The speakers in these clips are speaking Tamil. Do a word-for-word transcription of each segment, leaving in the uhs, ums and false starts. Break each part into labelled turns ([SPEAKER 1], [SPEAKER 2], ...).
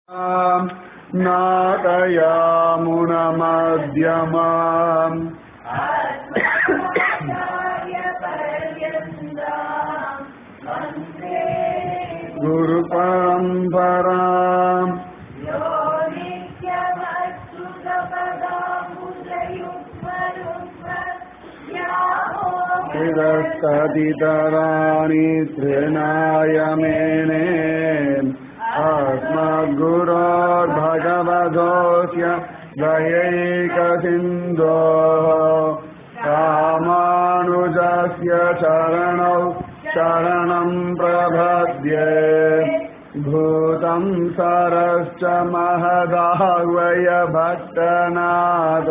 [SPEAKER 1] नादयामुनमध्यमाम् गुरुपरम्पराम् तिरस्तदितराणि तृणाय मेने अस्मद्गुरोर्भगवतोऽस्य दयैकसिन्धोः रामानुजस्य चरणौ शरणं प्रपद्ये भूतं सरश्च महदाह्वय भक्तनाथ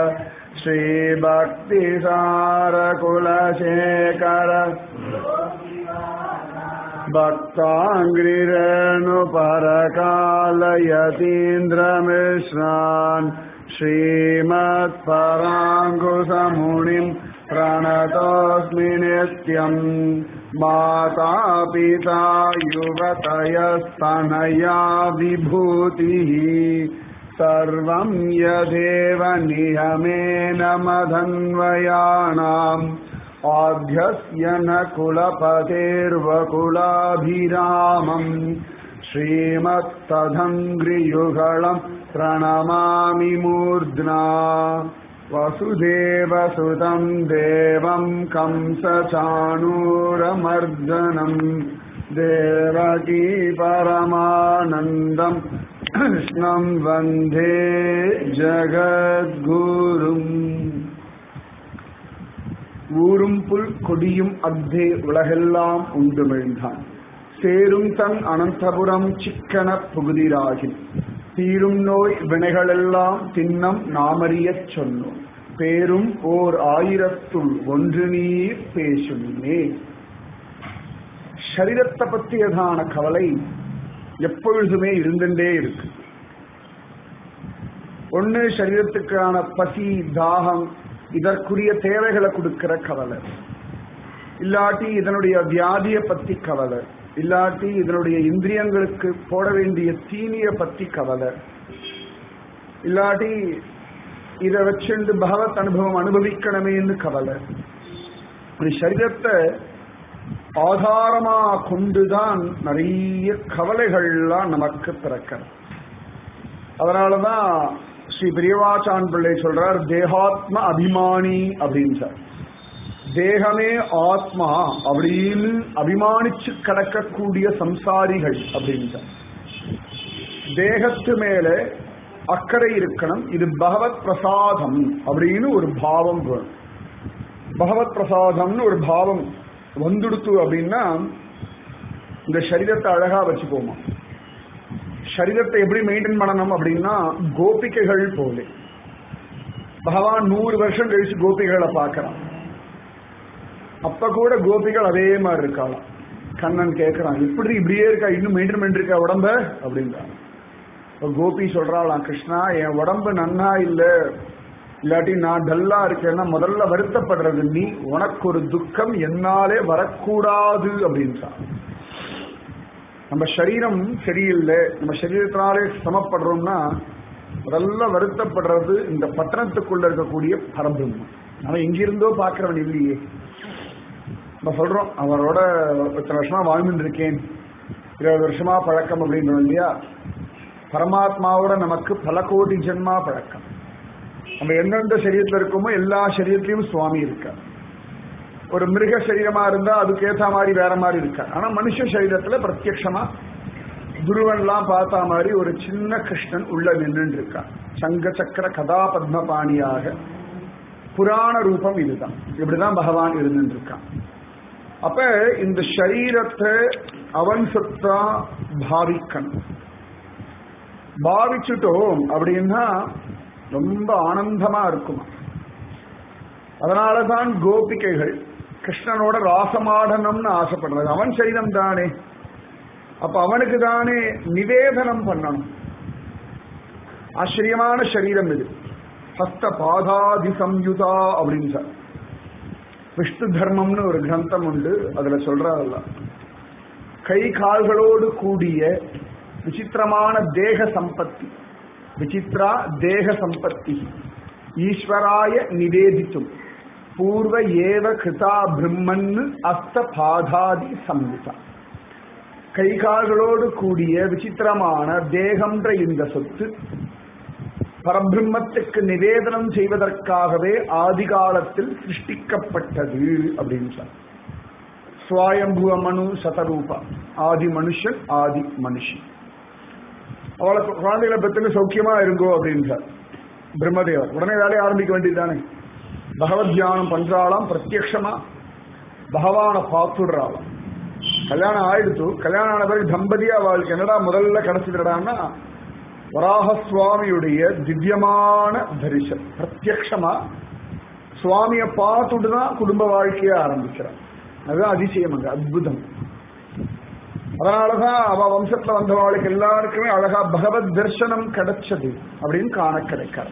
[SPEAKER 1] श्रीभक्तिसारकुलशेखर भक्ताङ्घ्रिरेणुपरकालयतीन्द्रमिश्रान् श्रीमत्पराङ्कुशमुनिं प्रणतोऽस्मि नित्यम् माता पिता युवतयस्तनया विभूतिः सर्वं यदेव नियमेन मदन्वयानाम् आद्यस्य न कुलपतेर्वकुलाभिरामम् श्रीमत्तदङ्घ्रियुगलं प्रणमामि मूर्ध्ना वसुदेवसुतं देवं कंसचाणूरमर्दनं देवकी परमानन्दं कृष्णं वन्दे जगद्गुरुम् ஊரும் புல் கொடியும் அக்தே உலகெல்லாம் உண்டுமிழ்ந்தான் சேரும் தன் அனந்தபுரம் சிக்கன புகுதிராகில் தீரும் நோய் வினைகளெல்லாம் தின்னம் நாமறியச் சொன்னோம் பேரும் ஓர் ஆயிரத்துள் ஒன்று நீர் பேசுமே. சரீரத்தை பற்றியதான கவலை எப்பொழுதுமே இருந்துட்டே இருக்கு. ஒன்னு சரீரத்துக்கான பசி தாகம் இதற்குரிய தேவைகளை கொடுக்கிற கவலை, இல்லாட்டி இதனுடைய வியாதியை பத்தி கவலை, இல்லாட்டி இதனுடைய இந்திரியங்களுக்கு போட வேண்டிய தீனிய பத்தி கவலை, இல்லாட்டி இதை வச்சுண்டு பகவத் அனுபவம் அனுபவிக்கணுமேன்னு கவலை. சரீரத்தை ஆதாரமா கொண்டுதான் நிறைய கவலைகள்லாம் நமக்கு பிறக்கிறது. அதனாலதான் ஸ்ரீ பிரியவாச்சான் பிள்ளை சொல்றார், தேகாத்ம அபிமானி அப்படின்னு சார். தேகமே ஆத்மா அப்படின்னு அபிமானிச்சு கடக்கக்கூடிய சம்சாரிகள் அப்படின்னு சார். தேகத்து மேல அக்கறை இருக்கணும், இது பகவத் பிரசாதம் அப்படின்னு ஒரு பாவம் வேணும். பகவத் பிரசாதம்னு ஒரு பாவம் வந்துடுத்து அப்படின்னா இந்த சரீரத்தை அழகா வச்சுக்கோமா. சரீரத்தை எப்படி மெயின்டைன் பண்ணணும் அப்படின்னா கோபிகைகள் போல. பகவான் நூறு வருஷம் கழிச்சு கோபிகளை பார்க்கறான். அப்ப கூட கோபிகள் அதே மாதிரி இருக்கலாம். கண்ணன் கேட்கிறான், இப்படி இப்படியே இருக்கா, இன்னும் மெயின்டைன் பண்ணிருக்கா உடம்ப அப்படின்றான். கோபி சொல்றாளாம், கிருஷ்ணா என் உடம்பு நன்னா இல்ல, இல்லாட்டி நான் டல்லா இருக்கேன்னா முதல்ல வருத்தப்படுறது நீ, உனக்கு ஒரு துக்கம் என்னாலே வரக்கூடாது அப்படின்றான். நம்ம சரீரம் சரியில்லை, நம்ம சரீரத்தினாலே சமப்படுறோம்னா முதல்ல வருத்தப்படுறது இந்த பட்டணத்துக்குள்ள இருக்கக்கூடிய பரபிரம்மம். அவன் எங்கிருந்தோ பார்க்கிறவன் இல்லையே. நம்ம சொல்றோம் அவரோட இத்தனை வருஷமா வாழ்ந்துட்டு இருக்கேன், இருபது வருஷமா பழக்கம் அப்படின்றோம் இல்லையா. பரமாத்மாவோட நமக்கு பல கோடி ஜென்மா பழக்கம். நம்ம எந்தெந்த சரீரத்தில் இருக்கோமோ எல்லா சரீரத்திலையும் சுவாமி இருக்கார். ஒரு மிருக சரீரமா இருந்தா அதுக்கு ஏற்ற மாதிரி வேற மாதிரி இருக்கார். ஆனா மனுஷ சரீரத்துல பிரத்யட்சமா துருவன்லாம் பார்த்த மாதிரி ஒரு சின்ன கிருஷ்ணன் உள்ள நின்று இருக்கான். சங்க சக்கர கதா பத்மபாணியாக புராண ரூபம் இதுதான். இப்படிதான் பகவான் இருந்துட்டு இருக்கான். அப்ப இந்த சரீரத்தை அவன் சொத்தா பாவிக்கணும். பாவிச்சுட்டோம் அப்படின்னா ரொம்ப ஆனந்தமா இருக்குமா. அதனாலதான் கோபிகைகள் கிருஷ்ணனோட ராசமாடனம்னு ஆசைப்படுறது. அவன் சரீரம் தானே, அப்ப அவனுக்கு தானே நிவேதனம் பண்ணணும். ஆச்சரியமான சரீரம் இது. ஹஸ்த பாதாதி சம்யுதா அப்படின்னு சார் விஷ்ணு தர்மம்னு ஒரு கிரந்தம் உண்டு. அதுல சொல்றாருல்ல, கை கால்களோடு கூடிய விசித்திரமான தேக சம்பத்தி. விசித்ரா தேக சம்பத்தி ஈஸ்வராய நிவேதித்தும் பூர்வ ஏவ கிருதா பிரம்மன் அஸ்த பாதாதி சம்யுதா. கைகால்களோடு கூடிய விசித்திரமான தேகம்ன்ற இந்த சொத்து பரபிரம்மத்துக்கு நிவேதனம் செய்வதற்காகவே ஆதி காலத்தில் சிருஷ்டிக்கப்பட்டது அப்படின்னு சொல்ல. ஸ்வயம்புவ மனு சதரூபா, ஆதி மனுஷன் ஆதி மனுஷன். அவளை குழந்தைகளை பத்தின சௌக்கியமா இருங்கோ அப்படின்னு பிரம்மதேவர் உடனே வேலையை ஆரம்பிக்க வேண்டியதுதானே. பகவத் தியானம் பண்றாளாம், பிரத்யக்ஷமா பகவானை பார்த்துடுறாளாம். கல்யாணம் ஆயிடுத்து. கல்யாணம் ஆன பிறகு தம்பதியா அவளுக்கு என்னடா முதல்ல கிடைச்சிடான்னா வராக சுவாமியுடைய திவ்யமான தரிசனம். பிரத்யக்ஷமா சுவாமியை பார்த்துட்டு தான் குடும்ப வாழ்க்கைய ஆரம்பிக்கிறான். அதுதான் அதிசயம், அங்க அற்புதம். அதனாலதான் அவ வம்சத்துல வந்தவாளுக்கு எல்லாருக்குமே அழகா பகவத் தரிசனம் கிடைச்சது அப்படின்னு காண கிடைக்காது.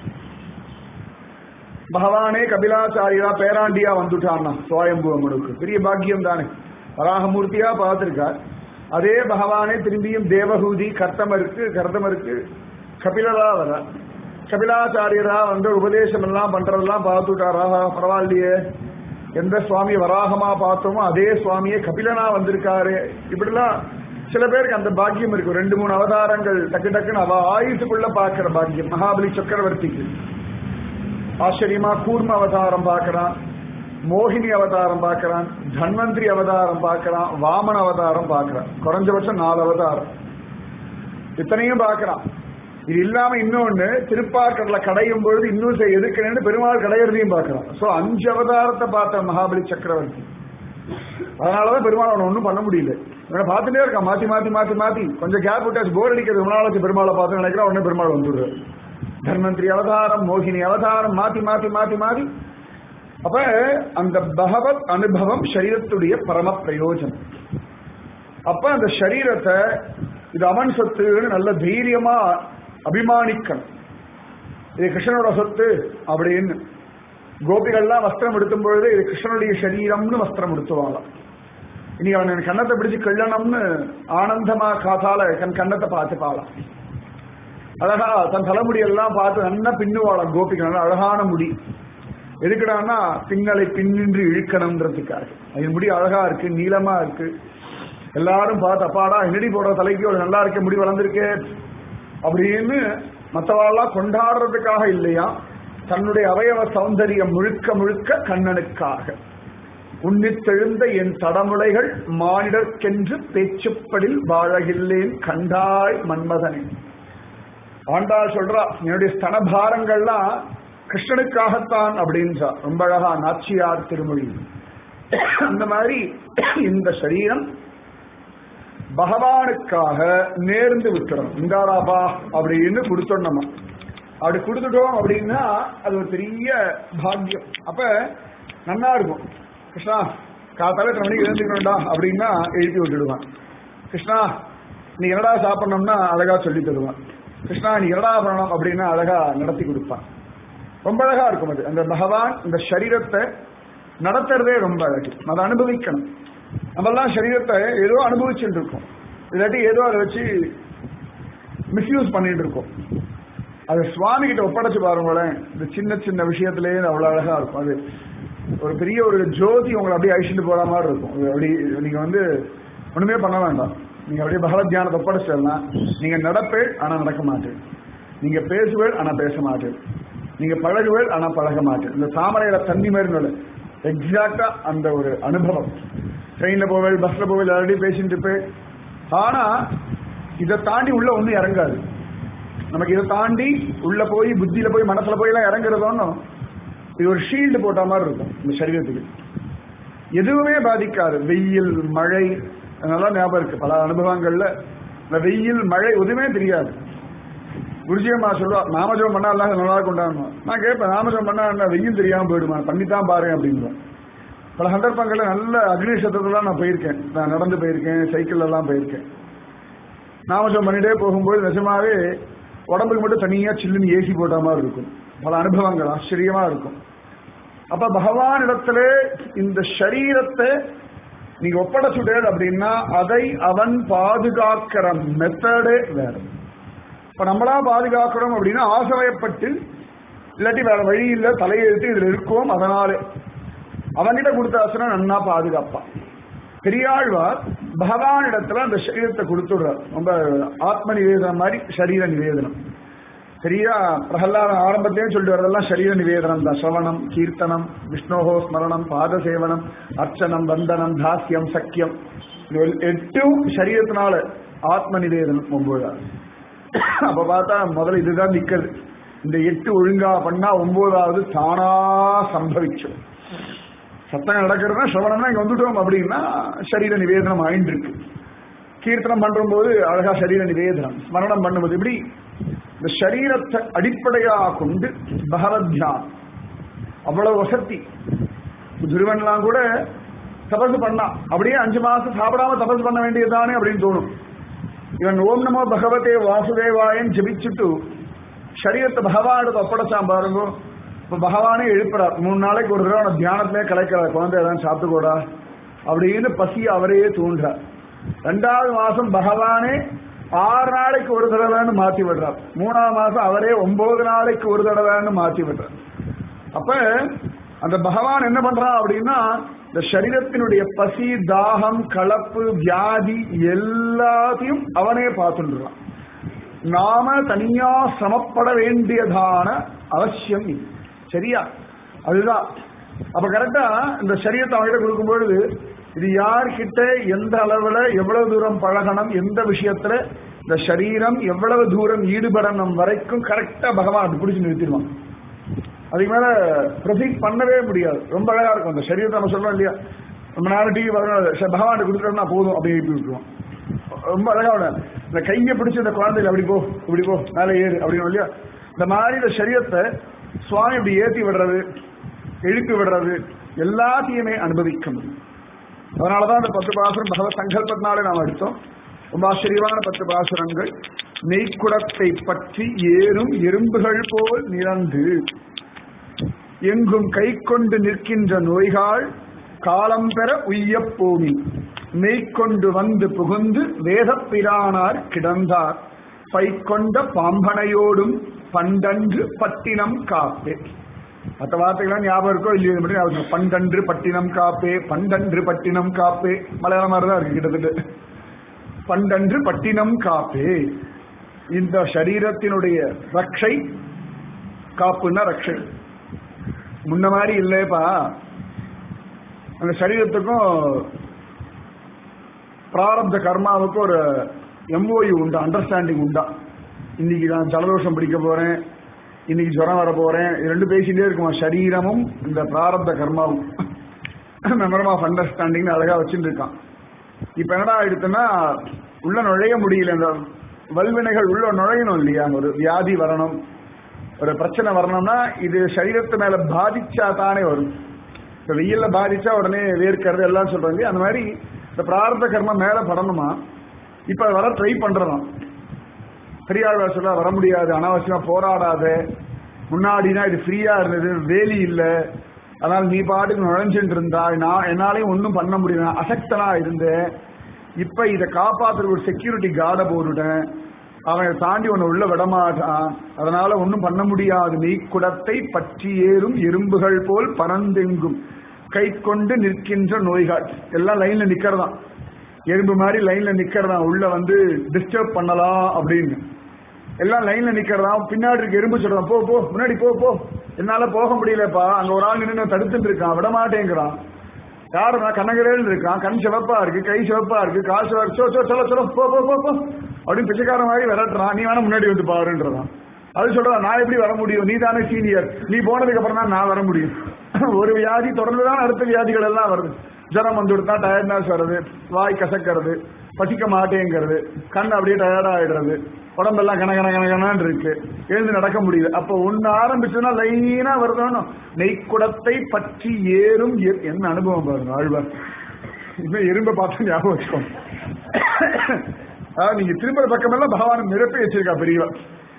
[SPEAKER 1] பகவானே கபிலாச்சாரியா பேராண்டியா வந்துட்டான்னா சுவயம்புவ மனுக்கு பெரிய பாக்கியம் தானே. வராகமூர்த்தியா பார்த்திருக்கார். அதே பகவானே திரும்பியும் தேவகூதி கர்த்தமருக்கு கர்த்தமருக்கு கபிலரா வர. கபிலாச்சாரியரா வந்து உபதேசம் எல்லாம் பண்றதெல்லாம் பார்த்துட்டாரா, பரவாயில்லையே, எந்த சுவாமியை வராகமா பார்த்தோமோ அதே சுவாமியே கபிலனா வந்திருக்காரு. இப்படிலாம் சில பேருக்கு அந்த பாக்கியம் இருக்கு. ரெண்டு மூணு அவதாரங்கள் டக்கு டக்குன்னு அவ ஆயுசுக்குள்ள பாக்குற பாக்கியம். மகாபலி சக்கரவர்த்திக்கு ஆச்சரியமா கூர்ம அவதாரம் பார்க்கிறான், மோகினி அவதாரம் பார்க்கிறான், தன்வந்திரி அவதாரம் பார்க்கிறான், வாமன அவதாரம் பார்க்கிறான். குறைஞ்சபட்சம் நாலு அவதாரம் இத்தனையும் பார்க்கிறான். இது இல்லாம இன்னொன்னு திருப்பார்கடல கடையும் பொழுது இன்னும் எதுக்குன்னு பெருமாள் கடையிறதையும் பார்க்கிறான். சோ அஞ்சு அவதாரத்தை பார்த்த மகாபலி சக்கரவர்த்தி. அதனாலதான் பெருமாள் அவனை ஒன்றும் பண்ண முடியல. இவனை பார்த்துட்டே இருக்கான், மாத்தி மாத்தி மாத்தி மாத்தி. கொஞ்சம் கேப் விட்டாச்சு, போர் அடிக்கிறது. ரொம்ப நாளாச்சு பெருமாளை பார்த்து நினைக்கிறா, உடனே பெருமாள் வந்துடுறாரு. தன்வந்திரி அவதாரம், மோகினி அவதாரம், மாத்தி மாத்தி மாத்தி மாத்தி. அப்ப அந்த பகவத் அனுபவம் சரீரத்துடைய பரம பிரயோஜனம். அப்ப அந்த சரீரத்தை இது அவன் சொத்துன்னு நல்ல தைரியமா அபிமானிக்கணும். இது கிருஷ்ணனோட சொத்து அப்படின்னு. கோபிகள்லாம் வஸ்திரம் எடுத்தும் பொழுது இது கிருஷ்ணனுடைய சரீரம்னு வஸ்திரம் எடுத்துவாங்களாம். இன்னைக்கு அவன் கண்ணத்தை பிடிச்சு கள்ளனம்னு ஆனந்தமா காத்தால கண் கண்ணத்தை பார்த்துப்பாளாம். அழகா தன் தலைமுடியெல்லாம் பார்த்து நல்லா பின்னுவாளாம் கோபிகள். நல்லா அழகான முடி. எதுக்குடான்னா பின்னலை பின்னின்று இழுக்கணும்ன்றதுக்காக. அது முடி அழகா இருக்கு, நீளமா இருக்கு. எல்லாரும் பார்த்து அப்பாடா என்னடி போடுற தலைக்கு ஒரு நல்லா இருக்க, முடி வளர்ந்துருக்கு அப்படின்னு மற்றவாள்லாம் கொண்டாடுறதுக்காக இல்லையா, தன்னுடைய அவயவ சௌந்தரியம் முழுக்க முழுக்க கண்ணனுக்காக. உன்னித்தெழுந்த என் தடமுலைகள் மானிடர்க்கென்று பேச்சுப்படில் வாழகில்லேன் கண்டாய் மன்மதனே. ஆண்டாள் சொல்றா, என்னுடைய ஸ்தனபாரங்கள்லாம் கிருஷ்ணனுக்காகத்தான் அப்படின்றா. ரொம்ப அழகா நாச்சியார் திருமொழி. அந்த மாதிரி இந்த சரீரம் பகவானுக்காக நேர்ந்து விட்டுறோம். இந்தாராபா அப்படின்னு கொடுத்தோம். நம்ம அப்படி கொடுத்துட்டோம் அப்படின்னா அது ஒரு பெரிய பாக்கியம். அப்ப நல்லா இருக்கும். கிருஷ்ணா காத்தால எத்தனை மணிக்கு எழுந்துக்கணும்டா அப்படின்னா எழுதி விட்டுடுவான். கிருஷ்ணா நீ என்னடா சாப்பிடணும்னா அழகா சொல்லி தருவான். கிருஷ்ணா நீ என்னடா பண்ணணும் அப்படின்னா அழகா நடத்தி கொடுப்பான். ரொம்ப அழகா இருக்கும் அது. அந்த பகவான் இந்த சரீரத்தை நடத்துறதே ரொம்ப அழகு. அதை அனுபவிக்கணும். நம்மெல்லாம் சரீரத்தை ஏதோ அனுபவிச்சுட்டு இருக்கோம், இல்லாட்டி ஏதோ அதை வச்சு மிஸ்யூஸ் பண்ணிட்டு இருக்கோம். அது சுவாமி கிட்ட ஒப்படைச்சு பாருங்களேன். இந்த சின்ன சின்ன விஷயத்திலேயே அவ்வளவு அழகா இருக்கும். அது ஒரு பெரிய ஒரு ஜோதி உங்களை அப்படியே அழிச்சுட்டு போற மாதிரி இருக்கும். அப்படி நீங்க வந்து ஒண்ணுமே பண்ண வேண்டாம். நீங்க அப்படியே பகவத் தியானத்தை ஒப்படைச்சா நீங்க நடப்பேள் ஆனா நடக்க மாட்டேன், நீங்க பேசுவேள் ஆனா பேச மாட்டேன், நீங்க பழகுவேள் ஆனா பழக மாட்டேன். இந்த தாமரையில தண்ணி மாதிரி எக்ஸாக்டா அந்த ஒரு அனுபவம். ட்ரெயின்ல போவேள், பஸ்ல போவேள், ஆல்ரெடி பேசிட்டு இருப்பேன். ஆனா இதை தாண்டி உள்ள ஒன்றும் இறங்காது. நமக்கு இதை தாண்டி உள்ள போய் புத்தியில போய் மனசுல போய் எல்லாம் இறங்குறதோன்னு இது ஒரு ஷீல்டு போட்ட மாதிரி இருக்கும். இந்த சரீரத்துக்கு எதுவுமே பாதிக்காது. வெயில் மழை அதெல்லாம் ஞாபகம் இருக்கு. பல அனுபவங்கள்ல இந்த வெயில் மழை எதுவுமே தெரியாது. குருஜியம்மா சொல்லுவா, நாமஜபம் பண்ணா எல்லாம் நல்லா கொண்டாடணும். நான் கேட்பேன், நாமஜபம் பண்ணா என்ன வெயில் தெரியாம போயிடுமா, பண்ணித்தான் பாரு அப்படின்னுவேன். பல சந்தர்ப்பங்கள்ல நல்ல அக்னி சத்தத்துலாம் நான் போயிருக்கேன். நான் நடந்து போயிருக்கேன், சைக்கிள் எல்லாம் போயிருக்கேன். நாமஜபம் பண்ணிட்டே போகும்போது நிஜமாவே உடம்புக்கு மட்டும் தனியா சில்லுன்னு ஏசி போட்ட மாதிரி இருக்கும். பல அனுபவங்கள் ஆச்சரியமா இருக்கும். அப்ப பகவான் இடத்துல இந்த சரீரத்தை நீங்க ஒப்படைச்சுட்டேன் அப்படின்னா அதை அவன் பாதுகாக்கிற மெத்தடே வேற. இப்ப நம்மளா பாதுகாக்கிறோம் அப்படின்னா ஆசையப்பட்டு இல்லாட்டி வேற வழி இல்லை, தலையெழுத்து இதுல இருக்கும், அதனால அவன்கிட்ட கொடுத்தாச்சுன்னா நன்னா பாதுகாப்பான். பெரியாழ்வார் பகவான் இடத்துல அந்த சரீரத்தை கொடுத்துடுறார். ரொம்ப ஆத்ம நிவேதனம் மாதிரி சரீர நிவேதனம். சரியா? பிரகலாத ஆரம்பத்திலே சொல்லிட்டு வரதெல்லாம் சரீர நிவேதனம் தான். சிரவணம், கீர்த்தனம், விஷ்ணோகோ ஸ்மரணம், பாத சேவனம், அர்ச்சனம், வந்தனம், தாஸ்யம், சக்கியம், எட்டும் சரீரத்தினால ஆத்ம நிவேதனம் ஒன்பது. அப்ப பார்த்தா முதல்ல இதுதான் நிக்கிறது. இந்த எட்டு ஒழுங்கா பண்ணா ஒன்பதாவது தானா சம்பவிக்கும். சத்தம் நடக்கிறதுனா சிரவணம்னா இங்க வந்துட்டோம் அப்படின்னா சரீர நிவேதனம் ஆயிட்டு இருக்கு. கீர்த்தனம் பண்ற போது அழகா சரீர நிவேதனம், ஸ்மரணம் பண்ணும்போது இப்படி இந்த சரீரத்தை அடிப்படையாக கொண்டு பகவத் தியானம் அவ்வளவு வசதி. துருவன்லாம் கூட தபசு பண்ணா அப்படியே அஞ்சு மாசம் சாப்பிடாம தபசு பண்ண வேண்டியதுதானே அப்படின்னு தோணும். இவன் ஓம் நமோ பகவதே வாசுதேவாயன் ஜபிச்சுட்டு சரீரத்தை பகவானுக்கு ஒப்படைச்சான் பாருங்க. இப்ப பகவானே எழுப்புறார், மூணு நாளைக்கு ஒரு தடவை தியானத்திலே கலைக்கிறார், குழந்தை ஏதாவது சாப்பிட்டுக்கூடா அப்படின்னு பசியை அவரையே தூண்டுறார். ரெண்டாவது மாசம் பகவானே ஆறு நாளைக்கு ஒரு தடவைன்னு மாத்தி விடுறார். மூணாவது மாசம் அவரே ஒன்பது நாளைக்கு ஒரு தடவைன்னு மாத்தி விடுறார். அப்ப அந்த பகவான் என்ன பண்றான் அப்படின்னா இந்த சரீரத்தினுடைய பசி, தாகம், கலப்பு, வியாதி எல்லாத்தையும் அவனே பார்த்துடுறான். நாம தனியா சமப்பட வேண்டியதான அவசியம் இல்லை. சரியா? அதுதான். அப்ப கரெக்டா இந்த சரீரத்தை அவங்கிட்ட கொடுக்கும் பொழுது இது யார்கிட்ட எந்த அளவுல எவ்வளவு தூரம் பழகணும், எந்த விஷயத்துல இந்த சரீரம் எவ்வளவு தூரம் ஈடுபடணும் வரைக்கும் கரெக்டா பகவான் அப்படி பிடிச்சு நிறுத்திடுவான். அதுக்கு மேல ப்ரொசீட் பண்ணவே முடியாது. ரொம்ப அழகா இருக்கும். அந்த சரீரத்தை நம்ம சொல்றோம் இல்லையா, ரொம்ப நேரம் டிவி பார்க்கணும், பகவான் கொடுத்துட்டோம்னா போதும் அப்படி எழுப்பி விட்டுருவோம். ரொம்ப அழகா இந்த கையை பிடிச்சி இந்த குழந்தைகள் அப்படி போ இப்படி போ மேலே ஏறு அப்படின்னு இல்லையா, இந்த மாதிரி இந்த சரீரத்தை சுவாமி இப்படி ஏற்றி விடுறது, எழுப்பி விடுறது எல்லாத்தையுமே அனுபவிக்கும். அதனாலதான் அந்த பத்து பாசுரம் பகவத் சங்கல்பத்தினாலே நாம் எடுத்தோம். ரொம்ப ஆச்சரியமான பத்து பாசுரங்கள். நெய்க்குடத்தை பற்றி ஏறும் எறும்புகள் போல் நிறந்து எங்கும் கை கொண்டு நிற்கின்ற நோய்கள் காலம் பெற உய்யப் போனி மெய்கொண்டு வந்து புகுந்து வேதப் பிரானார் கிடந்தார் பைக்கொண்ட பாம்பனையோடும் பண்டன்று பட்டினம் காப்பே. மற்ற வார்த்தைகள்லாம் ஞாபகம் இருக்கோ இல்லையோ, பண்டன்று பட்டினம் காப்பே, பண்டன்று பட்டினம் காப்பே, மலையாள மாதிரி தான் இருக்கு கிட்டத்தட்ட. பண்டன்று பட்டினம் காப்பே, இந்த சரீரத்தினுடைய ரக்ஷை, காப்புன்னா ரக்ஷை. முன்ன மாதிரி இல்லையப்பா, அந்த சரீரத்துக்கும் பிராரப்த கர்மாவுக்கும் ஒரு எம்ஓயு உண்டா, அண்டர்ஸ்டாண்டிங் உண்டா. இன்னைக்கு நான் ஜலதோஷம் பிடிக்க போறேன், இன்னைக்கு ஜுரம் வர போறேன், ரெண்டு பேசிட்டே இருக்குமா சரீரமும் இந்த பிராரப்த கர்மாவும். மெமரம் ஆஃப் அண்டர்ஸ்டாண்டிங் அழகா வச்சுட்டு இருக்கான். இப்ப என்னடா ஆயிடுச்சுன்னா உள்ள நுழைய முடியல. இந்த வல்வினைகள் உள்ள நுழையணும் இல்லையா, ஒரு வியாதி வரணும், ஒரு பிரச்சனை வரணும்னா இது சரீரத்து மேல பாதிச்சா தானே வரும். இப்ப வெயில்ல பாதிச்சா உடனே வேர்க்கிறது எல்லாம் சொல்றாங்க. அந்த மாதிரி இந்த பிராரப்த கர்மம் மேல படணுமா, இப்ப வர ட்ரை பண்றதாம். பெரியாழ்வார் சொல்ல வர முடியாது, அனாவசியமா போராடாத, முன்னாடினா இது ஃப்ரீயா இருந்தது, வேலி இல்லை, அதனால நீ பாட்டுக்கு நுழைஞ்சுட்டு இருந்தா, நான் என்னாலையும் ஒன்றும் பண்ண முடியல, அசக்தனா இருந்தேன். இப்ப இதை காப்பாத்துற ஒரு செக்யூரிட்டி கார்டை போட்டுட்டேன், அவன் தாண்டி ஒன்னு உள்ள விடமாட்டான், அதனால ஒன்னும் பண்ண முடியாது. நீ குடத்தை பற்றி ஏறும் எறும்புகள் போல் பறந்தெங்கும் கை கொண்டு நிற்கின்ற நோய்கள் எல்லாம் லைன்ல நிக்கிறதான். எறும்பு மாதிரி லைன்ல நிக்கிறதான், உள்ள வந்து டிஸ்டர்ப் பண்ணலாம் அப்படின்னு எல்லாம் லைன்ல நிக்கிறதான். பின்னாடி இருக்க எறும்பு சொல்றான், போ போ முன்னாடி போ போ, என்னால போக முடியலப்பா, அங்க ஒரு ஆள் நின்று தடுத்துட்டு இருக்கான், விடமாட்டேங்கிறான். யாருன்னா கண்ணகரேல் இருக்கான், கண் சிவப்பா இருக்கு, கை சிவப்பா இருக்கு, கால் சிவப்பு, சோ சோ சொல்ல சொல்ல போ போ போ போ அப்படின்னு பிச்சைக்காரன் மாதிரி விரட்டுறான். நீ வேணா முன்னாடி வந்து பாருன்றதான். அது சொல்றான், நான் எப்படி வர முடியும், நீ தானே சீனியர், நீ போனதுக்கு அப்புறம் தான் நான் வர முடியும். ஒரு வியாதி தொடர்ந்துதான் அடுத்த வியாதிகள் எல்லாம் வருது. ஜரம் வந்து கொடுத்தா டயர்ட்னஸ் வருது, வாய் கசக்கிறது, பசிக்க மாட்டேங்கிறது, கண் அப்படியே டயர்ட் ஆயிடுறது, உடம்பெல்லாம் கன கன கனகனான்னு இருக்கு, எழுந்து நடக்க முடியுது. அப்ப ஒன்னு ஆரம்பிச்சுன்னா லைனா வருதானோ. நெய்க்குடத்தை பற்றி ஏறும் என்ன அனுபவம் பாருங்க ஆழ்வார். இன்னும் எறும்பை பார்த்து ஞாபகம் வச்சுக்கோங்க. அதாவது நீங்க திரும்புற பக்கம் எல்லாம் பகவான் நிரப்பி வச்சிருக்கா பெரியவா.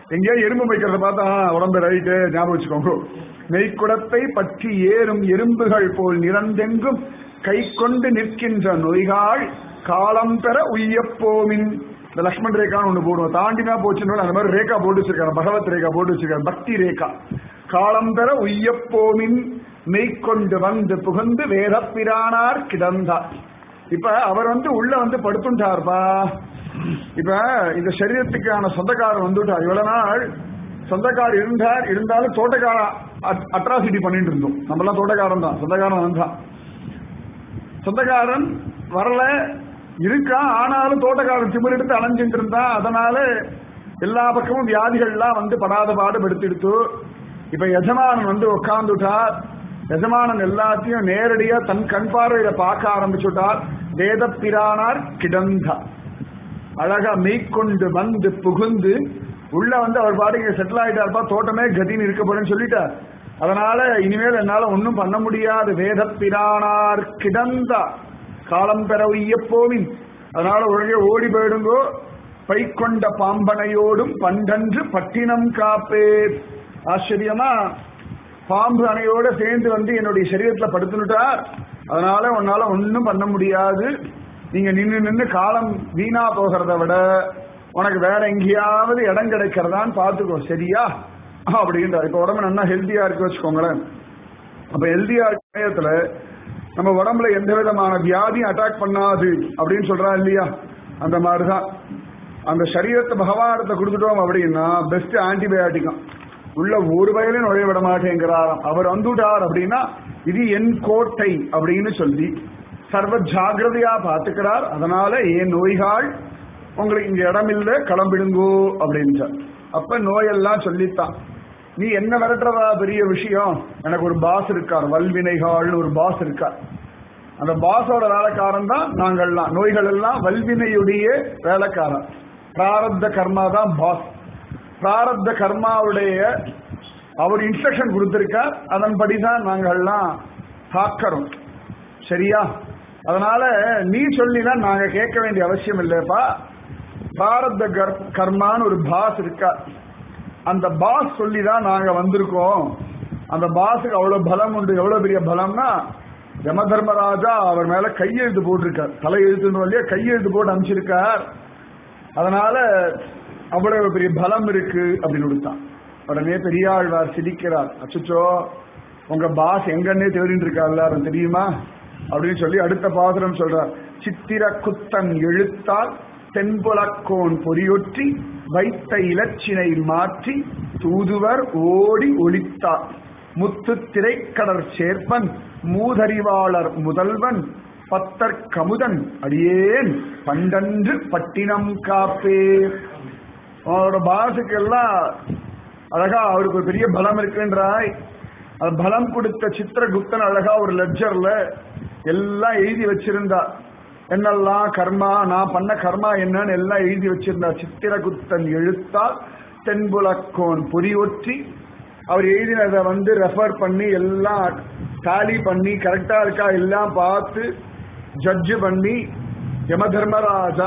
[SPEAKER 1] எங்கேயோ எறும்பு வைக்கிறத பார்த்தா உடம்பு ரைட்டு ஞாபகம் வச்சுக்கோங்க. நெய்க்குடத்தை பற்றி ஏறும் எறும்புகள் போல் நிறந்தெங்கும் கை கொண்டு நிற்கின்ற நொய்காள் காலம் பெற உய்யப்போமின். இந்த லக்ஷ்மண் ரேகான்னு ஒண்ணு போடுவோம், தாண்டினா போச்சுன்னு அந்த மாதிரி ரேகா போட்டு வச்சிருக்காரு, பகவத் ரேகா போட்டு வச்சிருக்காரு, பக்தி ரேகா. காலம் பெற உய்யப்போமின் மெய்கொண்டு வந்து புகுந்து வேதப்பிரானார் கிடந்தார். இப்ப அவர் வந்து உள்ள வந்து படுத்துட்டார்பா. இப்ப இந்த சரீரத்துக்கான சொந்தக்காரர் வந்துட்டார். இவ்வளவு நாள் சொந்தக்காரர் இருந்தார், இருந்தாலும் தோட்டக்கார அட்ராசிட்டி பண்ணிட்டு இருந்தோம். நம்ம எல்லாம் தோட்டக்காரன் தான், சொந்தக்காரன் வந்தான். சொந்தக்காரன் வரல இருக்கா, ஆனாலும் தோட்டக்காரன் திமிர் எடுத்து அலைஞ்சிட்டு இருந்தா. அதனால எல்லா பக்கமும் வியாதிகள்லாம் வந்து படாத பாடுபடுத்திடுத்து. இப்ப எஜமானன் வந்து உட்கார்ந்துட்டார். எஜமானன் எல்லாத்தையும் நேரடியா தன் கண் பார்வையில பார்க்க ஆரம்பிச்சுட்டார். வேத பிரானார் கிடந்தா அழகா மெய்கொண்டு வந்து புகுந்து உள்ள வந்து அவர் பாட்டுக்கு செட்டில் ஆயிட்டார்ப்பா. தோட்டமே கதின்னு இருக்க போறேன்னு சொல்லிட்டார். அதனால இனிமேல் என்னால ஒன்னும் பண்ண முடியாது. வேத பிரானார் கிடந்தா காலம் பெற உய்யப்போவின். அதனால ஒழுங்கே ஓடி போயிடுங்கோ. பை கொண்ட பாம்பனையோடும் பண்டன்று பட்டினம் காப்பே. ஆச்சரியமா பாம்பு அணையோட சேர்ந்து வந்து என்னுடைய சரீரத்துல படுத்துட்டார். அதனால உன்னால ஒன்னும் பண்ண முடியாது. நீங்க நின்று நின்று காலம் வீணா போகிறத விட உனக்கு வேற எங்கேயாவது இடம் கிடைக்கிறதான்னு பாத்துக்கோ, சரியா அப்படின்றார். இப்ப உடம்பு நல்லா ஹெல்த்தியா இருக்கு வச்சுக்கோங்களேன். அப்ப ஹெல்த்தியா சமயத்துல நம்ம உடம்புல எந்த விதமான வியாதியும் அட்டாக் பண்ணாது அப்படின்னு சொல்றா இல்லையா? அந்த மாதிரிதான் அந்த சரீரத்தை பகவானத்தை கொடுத்துட்டோம் அப்படின்னா பெஸ்ட் ஆன்டிபயோட்டிக்கம். உள்ள ஒரு வயலையும் நுழைய விட மாட்டேங்கிறாராம். அவர் வந்துட்டார் அப்படின்னா இது என் கோட்டை அப்படின்னு சொல்லி சர்வ ஜாகிரதையா பாத்துக்கிறார். அதனால ஏன் நோய்கள் உங்களுக்கு இங்க இடம் இல்ல, கிளம்பிடுங்கோ அப்படின்றார். அப்ப நோயெல்லாம் சொல்லித்தான். நீ என்ன விரட்டுறதா பெரிய விஷயம்? எனக்கு ஒரு பாஸ் இருக்கார், வல்வினைகால்னு ஒரு பாஸ் இருக்கார். அந்த பாஸோட வேலைக்காரன் தான் நாங்கள்லாம். நோய்கள் எல்லாம் வல்வினையுடைய வேலைக்காரன். பிராரப்த கர்மா தான் பாஸ். பிராரப்த கர்மாவுடைய அவர் இன்ஸ்ட்ரக்ஷன் கொடுத்திருக்கார். அதன்படிதான் நாங்கள்லாம் காக்கிறோம், சரியா? அதனால நீ சொல்லிதான் நாங்க கேட்க வேண்டிய அவசியம் இல்லைப்பா. பிராரப்த கர்மான்னு ஒரு பாஸ் இருக்கார். அந்த பாஸ் சொல்லிதான் நாங்க வந்திருக்கோம். அந்த பாஸுக்கு அவ்வளவு பலம் உண்டு. எவ்வளவு பெரிய பலம்னா யம தர்மராஜா அவர் மேல கையெழுத்து போட்டிருக்கார். தலையெழுத்து இல்லையா, கையெழுத்து போட்டு அனுப்பிச்சிருக்கார். அதனால அவ்வளவு பெரிய பலம் இருக்கு அப்படின்னு கொடுத்தான். உடனே பெரியாழ்வார் சிரிக்கிறார். அச்சுச்சோ, உங்க பாஸ் எங்கன்னே தேடிட்டு இருக்காரு தெரியுமா அப்படின்னு சொல்லி அடுத்த பாசுரம் சொல்றார். சித்திர குத்தன் எழுத்தால் தென்புலக்கோன் பொறியொற்றி வைத்த இலச்சினை மாற்றி தூதுவர் ஓடி ஒளித்தார். முத்து திரைக்கடற் சேர்ப்பன் மூதறிவாளர் முதல்வன் பத்தர் கமுதன் அடியேன் பண்டன்று பட்டினம் காப்பே. அவரோட பாசுக்கு எல்லாம் அழகா அவருக்கு ஒரு பெரிய பலம் இருக்குன்றாய். அது பலம் கொடுத்த சித்திரகுப்தன் அழகா ஒரு லெட்ஜர்ல எல்லாம் எழுதி வச்சிருந்தா. என்னெல்லாம் கர்மா, நான் பண்ண கர்மா என்னன்னு எல்லாம் எழுதி வச்சிருந்தா. சித்திரகுப்தன் எழுத்தால் தென்புலக்கோன் பொறியொற்றி அவர் எழுதினதை வந்து ரெஃபர் பண்ணி எல்லாம் டாலி பண்ணி கரெக்டா இருக்கா எல்லாம் பார்த்து ஜட்ஜ் பண்ணி யம தர்மராஜா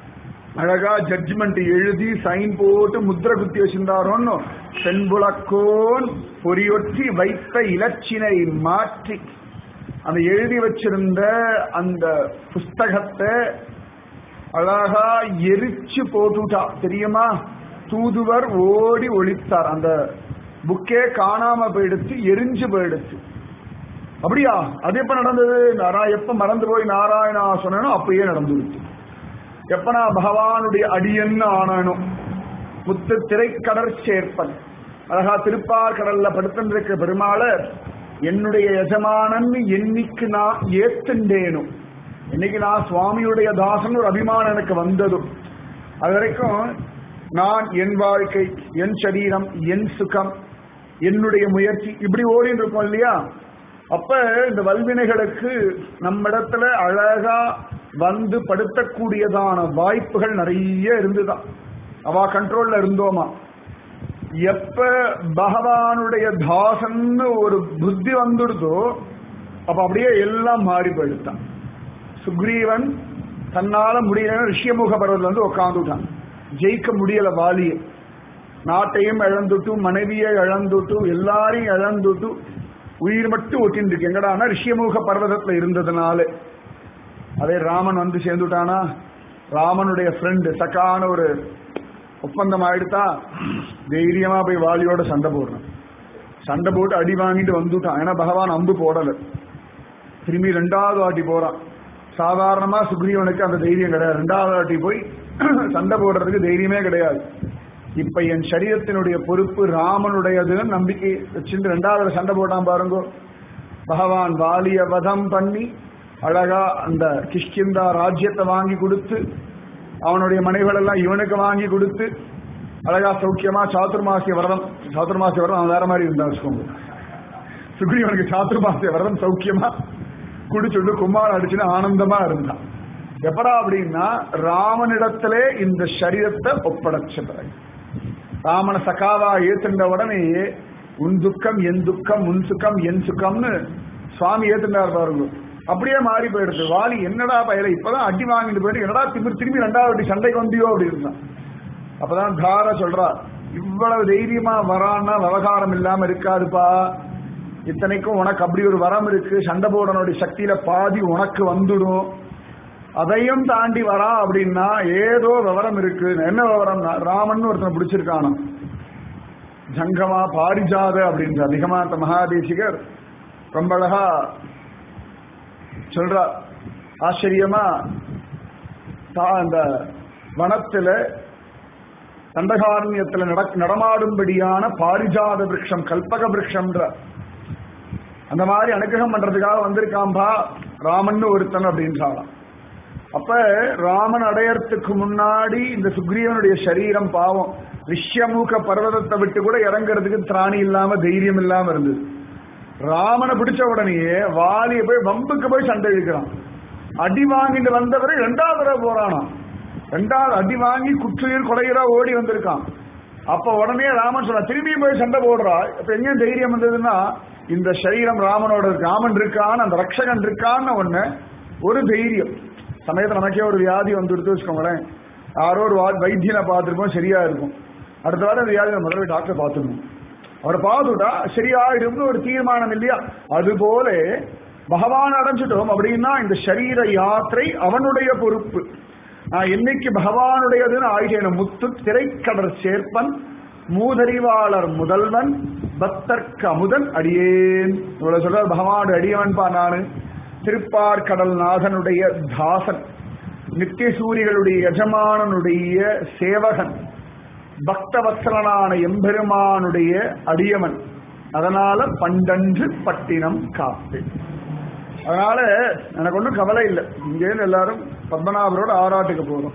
[SPEAKER 1] அழகா ஜட்ஜ்மெண்ட் எழுதி சைன் போட்டு முத்திர குத்தி வச்சிருந்தாரோன்னு தென்புலக்கோன் பொறியொற்றி வைத்த இலச்சினை மாற்றி அந்த எழுதி வச்சிருந்த அந்த புஸ்தகத்தை அழகா எரிச்சு போட்டுட்டா தெரியுமா? தூதுவர் ஓடி ஒளித்தார். அந்த புக்கே காணாம போயிடுச்சு, எரிஞ்சு போயிடுச்சு. அப்படியா? அது எப்ப நடந்தது? நான் எப்ப மறந்து போய் நாராயணா சொன்னேனோ அப்பயே நடந்துடுச்சு. எப்ப நான் பகவானுடைய அடியன்னு ஆனானோ. முத்து திரைக்கடற் சேர்ப்பன் அழகா திருப்பார் கடல்ல படுத்திருக்க பெருமாள என்னுடைய எஜமானன் என்னைக்கு நான் ஏத்துண்டேனும், என்னைக்கு நான் சுவாமியுடைய தாசன் ஒரு அபிமானம் எனக்கு வந்ததும், அது வரைக்கும் நான் என் வாழ்க்கை, என் சரீரம், என் சுகம், என்னுடைய முயற்சி இப்படி ஓடிட்டு இருக்கோம் இல்லையா? அப்ப இந்த வல்வினைகளுக்கு நம்மிடத்துல அழகா வந்து படுத்தக்கூடியதான வாய்ப்புகள் நிறைய இருந்துதான். அவ கண்ட்ரோல்ல இருந்தோமா? எப்ப பகவானுடைய தாசன்னு ஒரு புத்தி வந்துடுதோ அப்ப அப்படியே எல்லாம் மாறி போயிடுத்தான். சுக்ரீவன் தன்னால முடியல ரிஷியமுக பர்வத்தில் வந்து உட்காந்துட்டான். ஜெயிக்க முடியல வாலிய. நாட்டையும் இழந்துட்டு மனைவியை இழந்துட்டு எல்லாரையும் இழந்துட்டு உயிர் மட்டும் ஒட்டின்னு இருக்கு. எங்கடானா ரிஷியமுக பர்வதத்துல இருந்ததுனால. அதே ராமன் வந்து சேர்ந்துட்டானா, ராமனுடைய ஃப்ரெண்டு சக்கான ஒரு ஒப்பந்தம் ஆயிடுத்தா, தைரியமா போய் வாலியோட சண்டை போடுறான். சண்டை போட்டு அடி வாங்கிட்டு வந்துட்டான். ஏன்னா பகவான் அம்பு போடல. திரும்பி ரெண்டாவது வாட்டி போறான். சாதாரணமா சுக்ரீவனுக்கு அந்த தைரியம் கிடையாது. ரெண்டாவது வாட்டி போய் சண்டை போடுறதுக்கு தைரியமே கிடையாது. இப்ப என் சரீரத்தினுடைய பொறுப்பு ராமனுடையதுன்னு நம்பிக்கை வச்சுட்டு ரெண்டாவது சண்டை போட்டான் பாருங்க. பகவான் வாலிய வதம் பண்ணி அழகா அந்த கிஷ்கிந்தா ராஜ்யத்தை வாங்கி கொடுத்து, அவனுடைய மனைவிகள் எல்லாம் இவனுக்கு வாங்கி கொடுத்து, அழகா சௌக்கியமா சாதுர்மாசிய விரதம், சாதுர்மாசிய விரதம் அவன் வேற மாதிரி இருந்தா வச்சுக்கோங்க. சுக்ரீவனுக்கு சாதுர்மாசிய விரதம் சௌக்கியமா குடிச்சுட்டு குமாரம் அடிச்சுன்னு ஆனந்தமா இருந்தான். எப்படா அப்படின்னா ராமனிடத்திலே இந்த சரீரத்தை ஒப்படைச்ச பிறகு, ராமன சகாவா ஏத்துண்ட உடனேயே உன் துக்கம் என் துக்கம் உன் சுக்கம் என் சுக்கம்னு சுவாமி ஏத்துண்டார் பாருங்க. அப்படியே மாறி போயிடுது. வாலி என்னடா பயிர இப்பதான் அடி வாங்கிட்டு போயிட்டு என்னடா திரும்பி திரும்பி ரெண்டாவது அடி சண்டைக்கு வந்தியோ அப்படி இருந்தான். அப்பதான் தார சொல்றா, இவ்வளவு தைரியமா வரான்னா விவகாரம் இல்லாம இருக்காதுப்பா. இத்தனைக்கும் உனக்கு அப்படி ஒரு வரம் இருக்கு, சண்டை போடனுடைய சக்தியில பாதி உனக்கு வந்துடும். அதையும் தாண்டி வரா அப்படின்னா ஏதோ விவரம் இருக்கு. என்ன விவரம்? ராமன் ஒருத்தனை பிடிச்சிருக்கானோ, ஜங்கமா பாரிஜாத அப்படின்ற அதிகமாத்த மகாதேசிகர் ரொம்ப அழகா சொல்றா. ஆச்சரியமா அந்த வனத்துல தண்டகாரண்யத்துல நடமாடும்படியான பாரிஜாத விருட்சம், கல்பக விருட்சம்ன்ற அந்த மாதிரி அனுகிரகம் பண்றதுக்காக வந்திருக்காம்பா ராமன் ஒருத்தன் அப்படின்றாலாம். அப்ப ராமன் அடையறதுக்கு முன்னாடி இந்த சுக்ரீவனுடைய சரீரம் பாவம் ரிஷ்யமுக பர்வதத்தை விட்டு கூட இறங்குறதுக்கு திராணி இல்லாம தைரியம் இல்லாம இருந்தது. ராமனை பிடிச்ச உடனேயே வாலிய போய் வம்புக்கு போய் சண்டை இழுக்கிறான். அடி வாங்கிட்டு வந்தவரை ரெண்டாவது தடவை போறானா. ரெண்டாவது அடி வாங்கி குற்றுயிர் கொலைகிறா ஓடி வந்திருக்கான். அப்ப உடனே ராமன் சொன்னா திரும்பி போய் சண்டை போடுறா. இப்ப எங்க தைரியம் வந்ததுன்னா இந்த சரீரம் ராமனோட இருக்கு, ராமன் இருக்கான்னு அந்த ரக்ஷகன் இருக்கான்னு ஒண்ணு ஒரு தைரியம். சமயத்துல நமக்கே ஒரு வியாதி வந்துடுத்து வச்சுக்கோங்களேன், யாரோ ஒரு வைத்தியனை பார்த்துருப்போம் சரியா இருக்கும், அடுத்த வாரம் அந்த வியாதி முதல்ல டாக்டர் பார்த்துக்கணும், அவரை பார்த்துட்டா சரியாயிடும்னு ஒரு தீர்மானம் இல்லையா? அது போல பகவான் அடைஞ்சிட்டோம் அப்படின்னா இந்த சரீர யாத்திரை அவனுடைய பொறுப்பு. நான் என்னைக்கு பகவானுடையதுன்னு ஆயிட்டேன். முத்து திரைக்கடற் சேர்ப்பன் மூதறிவாளர் முதல்வன் பக்தர்க்கு அமுதன் அடியேன். இவ்வளவு சொல்ற பகவான் அடியவன் பா நானு. திருப்பார்கடல் நாதனுடைய தாசன், நித்திய சூரிகளுடைய எஜமானனுடைய சேவகன், பக்தவத்சலனான எம்பெருமானுடைய அடியவன். அதனால பண்டன்று பட்டினம் காப்பு. அதனால எனக்கு ஒன்றும் கவலை இல்லை. இங்கேருந்து எல்லாரும் பத்மநாபரோட ஆராட்டுக்கு போறோம்.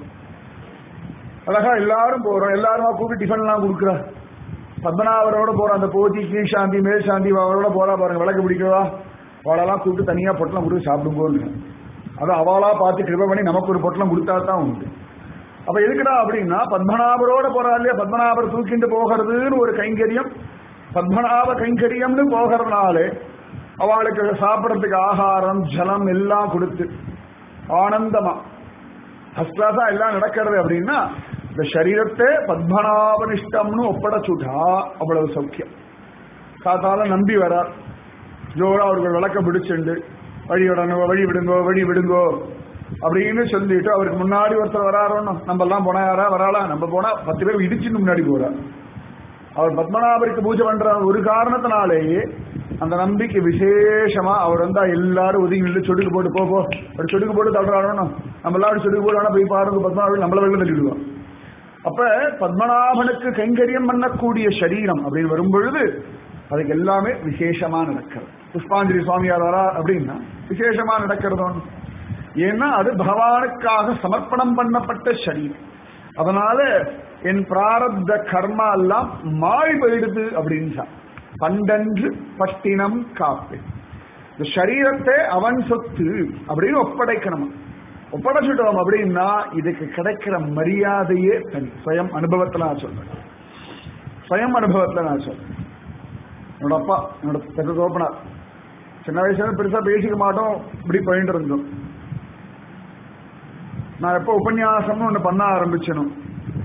[SPEAKER 1] அழகா எல்லாரும் போறோம். எல்லாருமா கூப்பிட்டு டிஃபன் எல்லாம் கொடுக்குறா. பத்மநாபரோட போறோம். அந்த போத்தி கீழ் சாந்தி மேல் சாந்தி அவரோட போறா பாருங்க. விளக்கு பிடிக்கவா அவளெல்லாம் கூப்பிட்டு தனியா பொட்டலம் கொடுத்து சாப்பிடும் போது அது அவளா பார்த்து கிருபை பண்ணி நமக்கு ஒரு பொட்டலம் கொடுத்தா தான் உண்டு. அப்ப எதுக்குடா அப்படின்னா பத்மநாபரோட போறா இல்லையா, பத்மநாபர் தூக்கிட்டு போகிறதுன்னு ஒரு கைங்கரியம், பத்மநாப கைங்கரியம்னு போகிறதுனாலே அவளுக்கு சாப்பிடறதுக்கு ஆகாரம் ஜலம் எல்லாம் கொடுத்து ஆனந்தமா ஃபர்ஸ்ட் கிளாஸா எல்லாம் நடக்கிறது. அப்படின்னா இந்த சரீரத்தை பத்மநாபனிஷ்டம்னு ஒப்படைச்சுட்டா அவ்வளவு சௌக்கியம். காத்தால நம்பி வரார், ஜோரா அவருக்கு விளக்க பிடிச்சுண்டு வழி விடணும் வழி விடுங்கோ வழி விடுங்கோ அப்படின்னு சொல்லிட்டு அவருக்கு முன்னாடி ஒருத்தர் வராரோன்னு. நம்ம எல்லாம் போனா யாரா வராளா? நம்ம போனா பத்து பேர் இடிச்சுட்டு முன்னாடி போறார். அவர் பத்மநாபருக்கு பூஜை பண்ற ஒரு காரணத்தினாலேயே அந்த நம்பிக்கை விசேஷமா அவர் வந்தா எல்லாரும் ஒதுங்கி நின்று சொடுக்கு போட்டு போ அப்படி சொடுக்கு போட்டு தள்ளுறாரோன்னு. நம்ம எல்லாம் அப்படி சொடுக்கு போட்டு போய் பாருங்க பத்மநாபன் நம்மள வெளில தள்ளிடுவோம். அப்ப பத்மநாபனுக்கு கைங்கரியம் பண்ணக்கூடிய சரீரம் அப்படின்னு வரும் பொழுது அதுக்கு எல்லாமே விசேஷமா நடக்கிறது. புஷ்பாஞ்சலி சுவாமியார் வரா அப்படின்னா விசேஷமா நடக்கிறது. ஏன்னா அது பகவானுக்காக சமர்ப்பணம் பண்ணப்பட்ட சரீரம். அதனால என் பிராரப்த கர்மா எல்லாம் மாறி போயிடுது அப்படின்னு பண்டன்று பட்டினம் காப்பு. இந்த சரீரத்தை அவன் சொத்து அப்படின்னு ஒப்படைக்கணும். ஒப்படைச்சிட்டோம் அப்படின்னா இதுக்கு கிடைக்கிற மரியாதையே தனி. சுயம் அனுபவத்துல நான் சொல்றேன். சுயம் அனுபவத்துல நான் சொல்றேன். என்னோட அப்பா என்னோட தெற்கு தோப்பனார் சின்ன வயசுல பெருசா பேசிக்க மாட்டோம், இப்படி போயிட்டு இருந்தோம். நான் எப்போ உபன்யாசம்னு ஒண்ணு பண்ண ஆரம்பிச்சனும்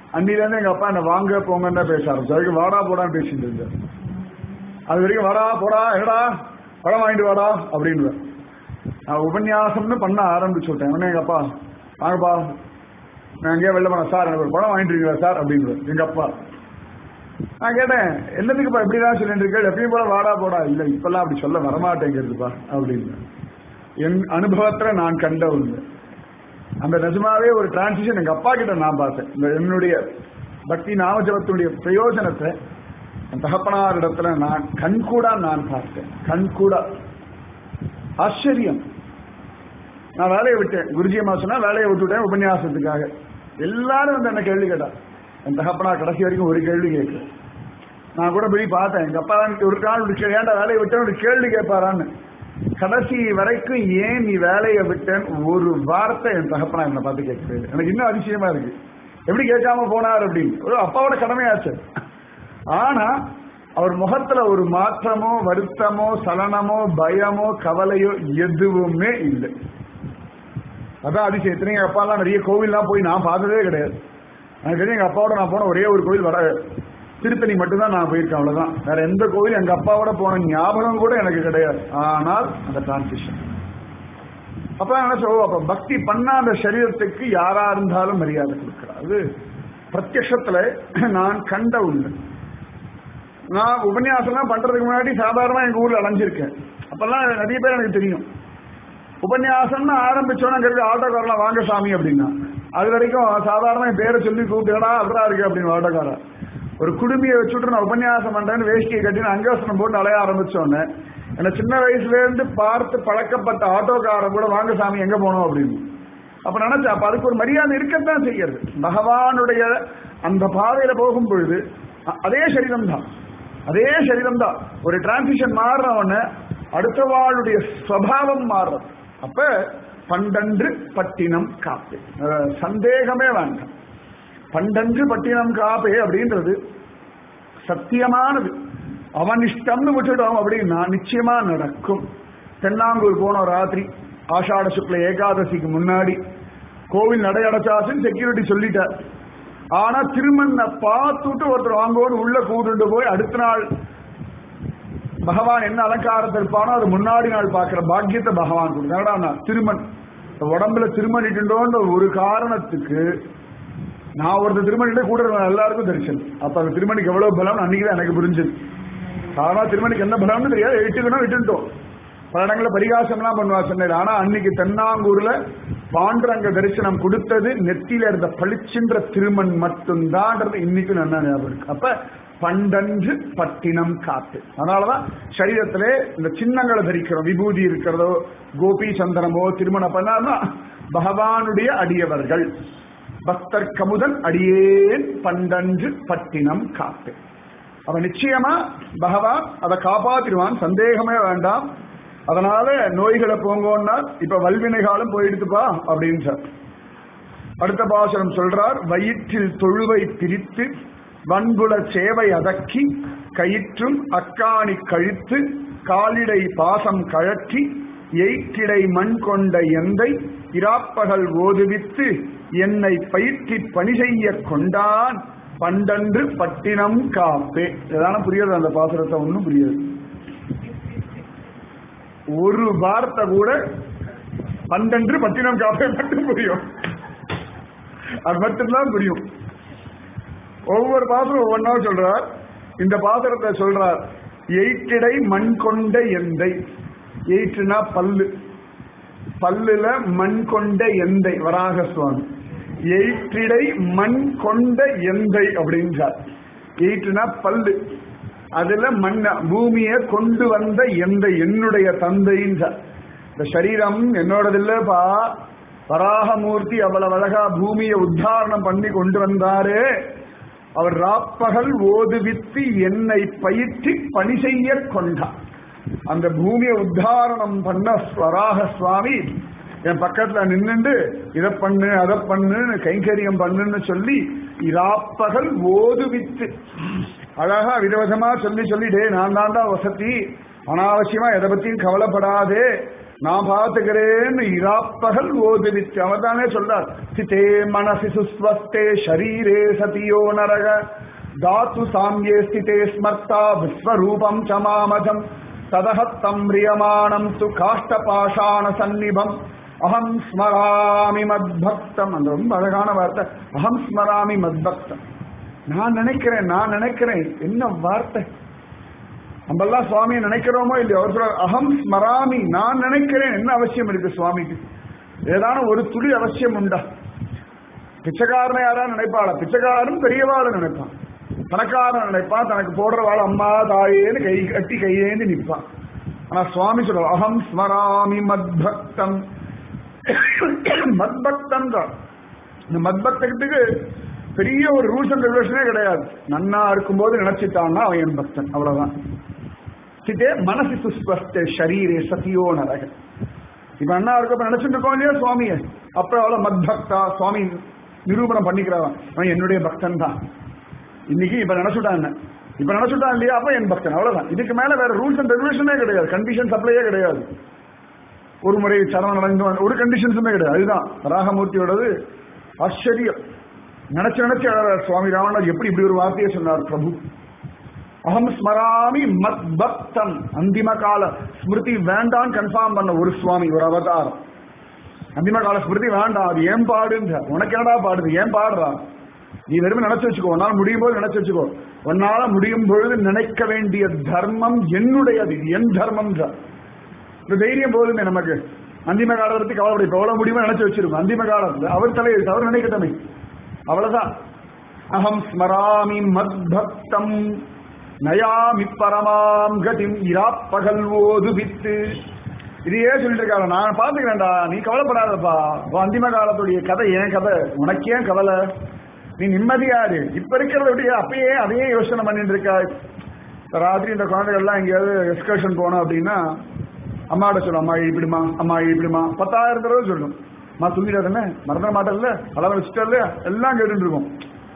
[SPEAKER 1] அன்னில இருந்து எங்க அப்பா என்ன வாங்க போங்கன்னு தான் பேச ஆரம்பிச்சு. வாடா போடான்னு பேசிட்டு இருந்தார். அது வரைக்கும் வாடா போடா என்னடா படம் வாங்கிட்டு வாடா அப்படின்னு நான் உபன்யாசம்னு பண்ண ஆரம்பிச்சு விட்டேன். உடனே எங்க அப்பா வாங்கப்பா நான் எங்கேயா வெளில போனேன் சார் எனக்கு ஒரு படம் வாங்கிட்டு இருக்கீங்களா சார் அப்படின்னு எங்க அப்பா. நான் கேட்டேன் எல்லாத்துக்குப்பா எப்படிதான் சொல்லிட்டு இருக்கேன் எப்பயும் போல வாடா போடா இல்ல இப்பெல்லாம் அப்படி சொல்ல வரமாட்டேங்கிறதுப்பா அப்படின்னு என் அனுபவத்துல நான் கண்ட உண்டு. அந்த நிஜமாவே ஒரு டிரான்சிஷன் எங்க அப்பா கிட்ட நான் பார்த்தேன். இந்த என்னுடைய பக்தி நாமஜபத்தினுடைய பிரயோஜனத்தை என் தகப்பனார் இடத்துல நான் கண்கூடா நான் பார்த்தேன். கண்கூடா ஆச்சரியம். நான் வேலையை விட்டேன். குருஜி அம்மா சொன்னா வேலையை விட்டுவிட்டேன் உபன்யாசத்துக்காக. எல்லாரும் வந்து என்ன கேள்வி கேட்டா என் தகப்பனா கடைசி வரைக்கும் ஒரு கேள்வி கேட்க நான் கூட போய் பார்த்தேன். எங்க அப்பா ஒரு கால் ஏன்டா வேலையை விட்டேன் ஒரு கேள்வி கேட்பாரான்னு. கடைசி வரைக்கும் ஏன் நீ வேலையை விட்டேன்னு ஒரு வார்த்தை என் தகப்பனா என்னை பார்த்து கேட்கவே. எனக்கு இன்னும் அதிசயமா இருக்கு எப்படி கேட்காம போனார் அப்படின்னு. ஒரு அப்பாவோட கடமையாச்சு. ஆனா அவர் முகத்துல ஒரு மாற்றமோ வருத்தமோ சலனமோ பயமோ கவலையோ எதுவுமே இல்லை. அதான் அதிசயத்தின எங்க அப்பா எல்லாம் நிறைய கோவில்லாம் போய் நான் பார்த்ததே கிடையாது. எனக்கு தெரியும் எங்க அப்பாவோட நான் போன ஒரே ஒரு கோவில் வட திருத்தணி மட்டும்தான் நான் போயிருக்கேன். அவ்வளவுதான். வேற எந்த கோவில் எங்க அப்பாவோட போன ஞாபகம் கூட எனக்கு கிடையாது. ஆனால் அந்த டிரான்சிஷன் அப்ப நினைச்சோ அப்ப பக்தி பண்ணா அந்த சரீரத்துக்கு யாரா இருந்தாலும் மரியாதை கொடுக்கிறார். அது பிரத்யட்சத்துல நான் கண்ட உண்டு. நான் உபன்யாசம் பண்றதுக்கு முன்னாடி சாதாரணமா எங்க ஊர்ல அலைஞ்சிருக்கேன். அப்பெல்லாம் நிறைய பேர் எனக்கு தெரியும். உபன்யாசம்னு ஆரம்பிச்சோன்னா ஆட்டோக்காரெல்லாம் வாங்க சாமி அப்படின்னா அது வரைக்கும் சாதாரண என் பேரை சொல்லி கூப்பிட்டுடா அப்படிதான் இருக்கு அப்படின்னு ஆட்டோக்காரன் ஒரு குடும்பியை வச்சுட்டு நான் உபன்யாசம் பண்றேன்னு வேஷ்டியை கட்டின்னு அங்கவசனம் போட்டு அலைய ஆரம்பிச்சோன்னு என்ன சின்ன வயசுல இருந்து பார்த்து பழக்கப்பட்ட ஆட்டோக்காரன் கூட வாங்க சாமி எங்க போனோம் அப்படின்னு அப்ப நினைச்சா அப்ப அதுக்கு ஒரு மரியாதை இருக்கத்தான் செய்யறது. பகவானுடைய அந்த பாதையில போகும் பொழுது அதே சரீரம் தான் அதே சரீரம் தான் ஒரு டிரான்சிஷன் மாறுறவன அடுத்த வாளுடைய ஸ்வபாவம் மாறுறது. அப்ப பண்டன்று பட்டினம் காப்பே சந்தேகமே வேண்டாம். பண்டன்று பட்டினம் காப்பே அப்படின்றது சத்தியமானது. அவன் இஷ்டம்னு விட்டுட்டோம் அப்படின்னா நிச்சயமா நடக்கும். தென்னாங்கூர் போனோம் ராத்திரி ஆஷாட சுக்ல ஏகாதசிக்கு முன்னாடி கோவில் நடை அடைச்சாச்சுன்னு செக்யூரிட்டி சொல்லிட்டார். ஆனா திருமண்ண பார்த்துட்டு ஒருத்தர் வாங்குவோன்னு உள்ள கூட்டுட்டு போய் அடுத்த நாள் பகவான் என்ன அலங்காரத்தை இருப்பானோ அது முன்னாடி நாள் பார்க்கிற பாக்கியத்தை பகவான் கொடுத்தா திருமண் உடம்புல திருமணிட்டுண்டோன்ற ஒரு காரணத்துக்கு நான் ஒருத்தர் திருமணிட்டு கூட எல்லாருக்கும் தரிசனம். அப்ப அந்த திருமணிக்கு எவ்வளவு பலம் அன்னைக்குதான் எனக்கு புரிஞ்சது. சாதாரண திருமணிக்கு என்ன பலம்னு தெரியாது. எட்டுக்கணும் விட்டுட்டோம். பல இடங்களில் பரிகாசம் எல்லாம் பண்ணுவா சென்னையில். ஆனா அன்னைக்கு தென்னாங்கூர்ல பாண்டுரங்க தரிசனம் கொடுத்தது நெத்தியில இருந்த பளிச்சின்ற திருமண் மட்டும்தான்றது இன்னைக்கு நல்லா ஞாபகம் இருக்கு. அப்ப பண்டன்று பட்டினம் காத்து. அதனாலதான் சரீரத்திலே இந்த சின்னங்களை தரிக்கிறோம். விபூதி இருக்கிறதோ கோபி சந்தனமோ திருமணம் பண்ணா பகவானுடைய அடியவர்கள் பக்தர் கமுதன் அடியேன் பண்டன்று பட்டினம் காத்து. அவன் நிச்சயமா பகவான் அதை காப்பாத்திடுவான், சந்தேகமே வேண்டாம். அதனால நோய்களை போங்கோன்னா இப்ப வல்வினை காலம் போயிடுத்துப்பா அப்படின்னு சார். அடுத்த பாசனம் சொல்றார், வயிற்றில் தொழுவை பிரித்து வன்புல சேவை அதக்கி கயிற்றும் அக்காணி கழித்து காலிடை பாசம் கழற்றி எய்கிடை மண் கொண்ட எந்தை இராப்பகல் ஓதுவித்து என்னை பயிற்சி பணி செய்ய கொண்டான் பண்டன்று பட்டினம் காப்பே. ஏதான புரியாது அந்த பாசுரத்தை? ஒன்னும் புரியாது. ஒரு வார்த்தை கூட பண்டன்று பட்டினம் காப்பே மட்டும் புரியும். அது மட்டும்தான் புரியும். ஒவ்வொரு பாசுரம் ஒவ்வொன்னா சொல்றார். இந்த பாசுரத்தை சொல்றார், எயிற்றிடை மண் கொண்ட எந்தை. எயிற்றுனா பல்லு, பல்லுல மண் கொண்ட எந்தை வராக சுவாமி. எயிற்றிடை மண் கொண்ட எந்தை அப்படின்றார். எயிற்றுனா பல்லு, அதுல மண் பூமியை கொண்டு வந்த எந்தை என்னுடைய தந்தைன்றார். இந்த சரீரம் என்னோடது இல்லப்பா, வராகமூர்த்தி அவ்வளவு அழகா பூமியை உத்தாரணம் பண்ணி கொண்டு வந்தாரே, அவர் ராப்பகல் ஓதுவித்து என்னை பயிற்சி பணி செய்ய கொண்டார். அந்த பூமியை உத்தாரணம் பண்ண வராக சுவாமி என் பக்கத்துல நின்னுண்டு இதை பண்ணு அதை பண்ணுன்னு கைங்கரியம் பண்ணுன்னு சொல்லி இராப்பகல் ஓதுவித்து அழகா விதவிதமா சொல்லி சொல்லி டே நான் தாண்டா வசதி, அனாவசியமா எதை பத்தியும் கவலைப்படாதே, நான் பார்த்துக்கிறேன்னு இராப்பகல் ஓதுவித்து அவர் தானே சொல்றார். சிதே மனசி சுஸ்வஸ்தே ஷரீரே சதியோ நரக தாத்து சாமியே ஸ்திதே ஸ்மர்த்தா விஸ்வரூபம் சமாமதம் ததஹத்தம் ரியமானம் து காஷ்டபாஷாண சந்நிபம் அகம் ஸ்மராமி மத்பக்தம். அந்த ரொம்ப அழகான வார்த்தை, அகம் ஸ்மராமி மத்பக்தம். நான் நினைக்கிறேன் நான் நினைக்கிறேன் என்ன வார்த்தை. நம்மெல்லாம் சுவாமியை நினைக்கிறோமோ இல்லையோ, அவர் சொல்ற அகம் ஸ்மராமி, நான் நினைக்கிறேன். என்ன அவசியம் இருக்கு சுவாமிக்கு? ஏதான ஒரு துளி அவசியம் உண்டா? பிச்சைக்காரனை யாரா நினைப்பாள? பிச்சைக்காரன் பெரியவாளை நினைப்பான், பணக்காரன் நினைப்பான், தனக்கு போடுற வாழ அம்மா தாயேன்னு கை கட்டி கையேந்து நிற்பான். ஆனா சுவாமி சொல்ற அகம் ஸ்மராமி மத்பக்தம். மத்பக்தம் தான். இந்த மத்பக்தத்துக்கு பெரிய ஒரு ரூல்ஸ் அண்ட் ரெகுலேஷனே கிடையாது. நன்னா இருக்கும்போது நினைச்சிட்டான்னா அவன் என் பக்தன், அவ்வளவுதான். சிதே மனசி சுஸ்வஸ்தே ஷரீரே சதியோ நரக. இப்ப அண்ணா இருக்கப்ப நினைச்சுட்டு இருக்கோம் இல்லையா சுவாமிய, அப்ப அவ்வளவு மத்பக்தா சுவாமி நிரூபணம் பண்ணிக்கிறான். அவன் என்னுடைய பக்தன் தான். இன்னைக்கு இப்ப நினைச்சுட்டான், இப்ப நினைச்சுட்டான் இல்லையா, அப்ப என் பக்தன், அவ்வளவுதான். இதுக்கு மேல வேற ரூல்ஸ் அண்ட் ரெகுலேஷனே கிடையாது, கண்டிஷன் சப்ளையே கிடையாது. ஒரு முறை சரணம் நடந்து ஒரு கண்டிஷன்ஸுமே கிடையாது. அதுதான் ராகமூர்த்தியோடது ஆச்சரியம். நினைச்சு நினைச்சு சுவாமி ராமநாத் எப்படி இப்படி ஒரு வார்த்தையை சொன்னார் பிரபு. அகம் ஸ்மராமி மத் பக்தம். அந்திம கால ஸ்மிருதி வேண்டாம் கன்ஃபார்ம் பண்ண ஒரு சுவாமி, ஒரு அவதாரம். அந்திம கால ஸ்மிருதி வேண்டாம், அது ஏன் பாடுன்ற, உனக்கு என்னடா பாடுது, ஏன் பாடுறா? நீ வெறும் நினைச்சு வச்சுக்கோ, உன்னால முடியும் போது நினைச்சு வச்சுக்கோ. உன்னால முடியும் பொழுது நினைக்க வேண்டிய தர்மம் என்னுடையது, என் தர்மம். இந்த தைரியம் போதுமே நமக்கு. அந்திம காலத்தை கவலைப்படி, இப்ப எவ்வளவு முடியுமோ நினைச்சு வச்சிருக்கோம். அந்திம காலத்துல அவர் தலையை அவர் நினைக்கட்டமே, அவ்வளவுதான். அகம் ஸ்மராமி மத் பக்தம் நயாமி பரமாம் கதிம் இராப்பகல் ஓது வித்து. இதையே சொல்லிட்டு இருக்காரு, நான் பாத்துக்கிறேன்டா, நீ கவலைப்படாதப்பா. அந்திம காலத்துடைய கதை ஏன் கதை, உனக்கே கவலை, நீ நிம்மதியாரு. இப்ப இருக்கிறத விட அப்பயே அதையே யோசனை பண்ணிட்டு இருக்கா. ராத்திரி இந்த குழந்தைகள் எல்லாம் எங்கேயாவது எக்ஸ்கர்ஷன் போனோம் அப்படின்னா அம்மாட்ட சொல்லும், அம்மா இப்படிமா அம்மா இப்படிமா பத்தாயிரம் தடவை சொல்லணும். அம்மா தூங்கிடாதுன்னு மறந்துட மாட்டேன்ல, அளவு வச்சுட்டல, எல்லாம் கேட்டு இருக்கும்.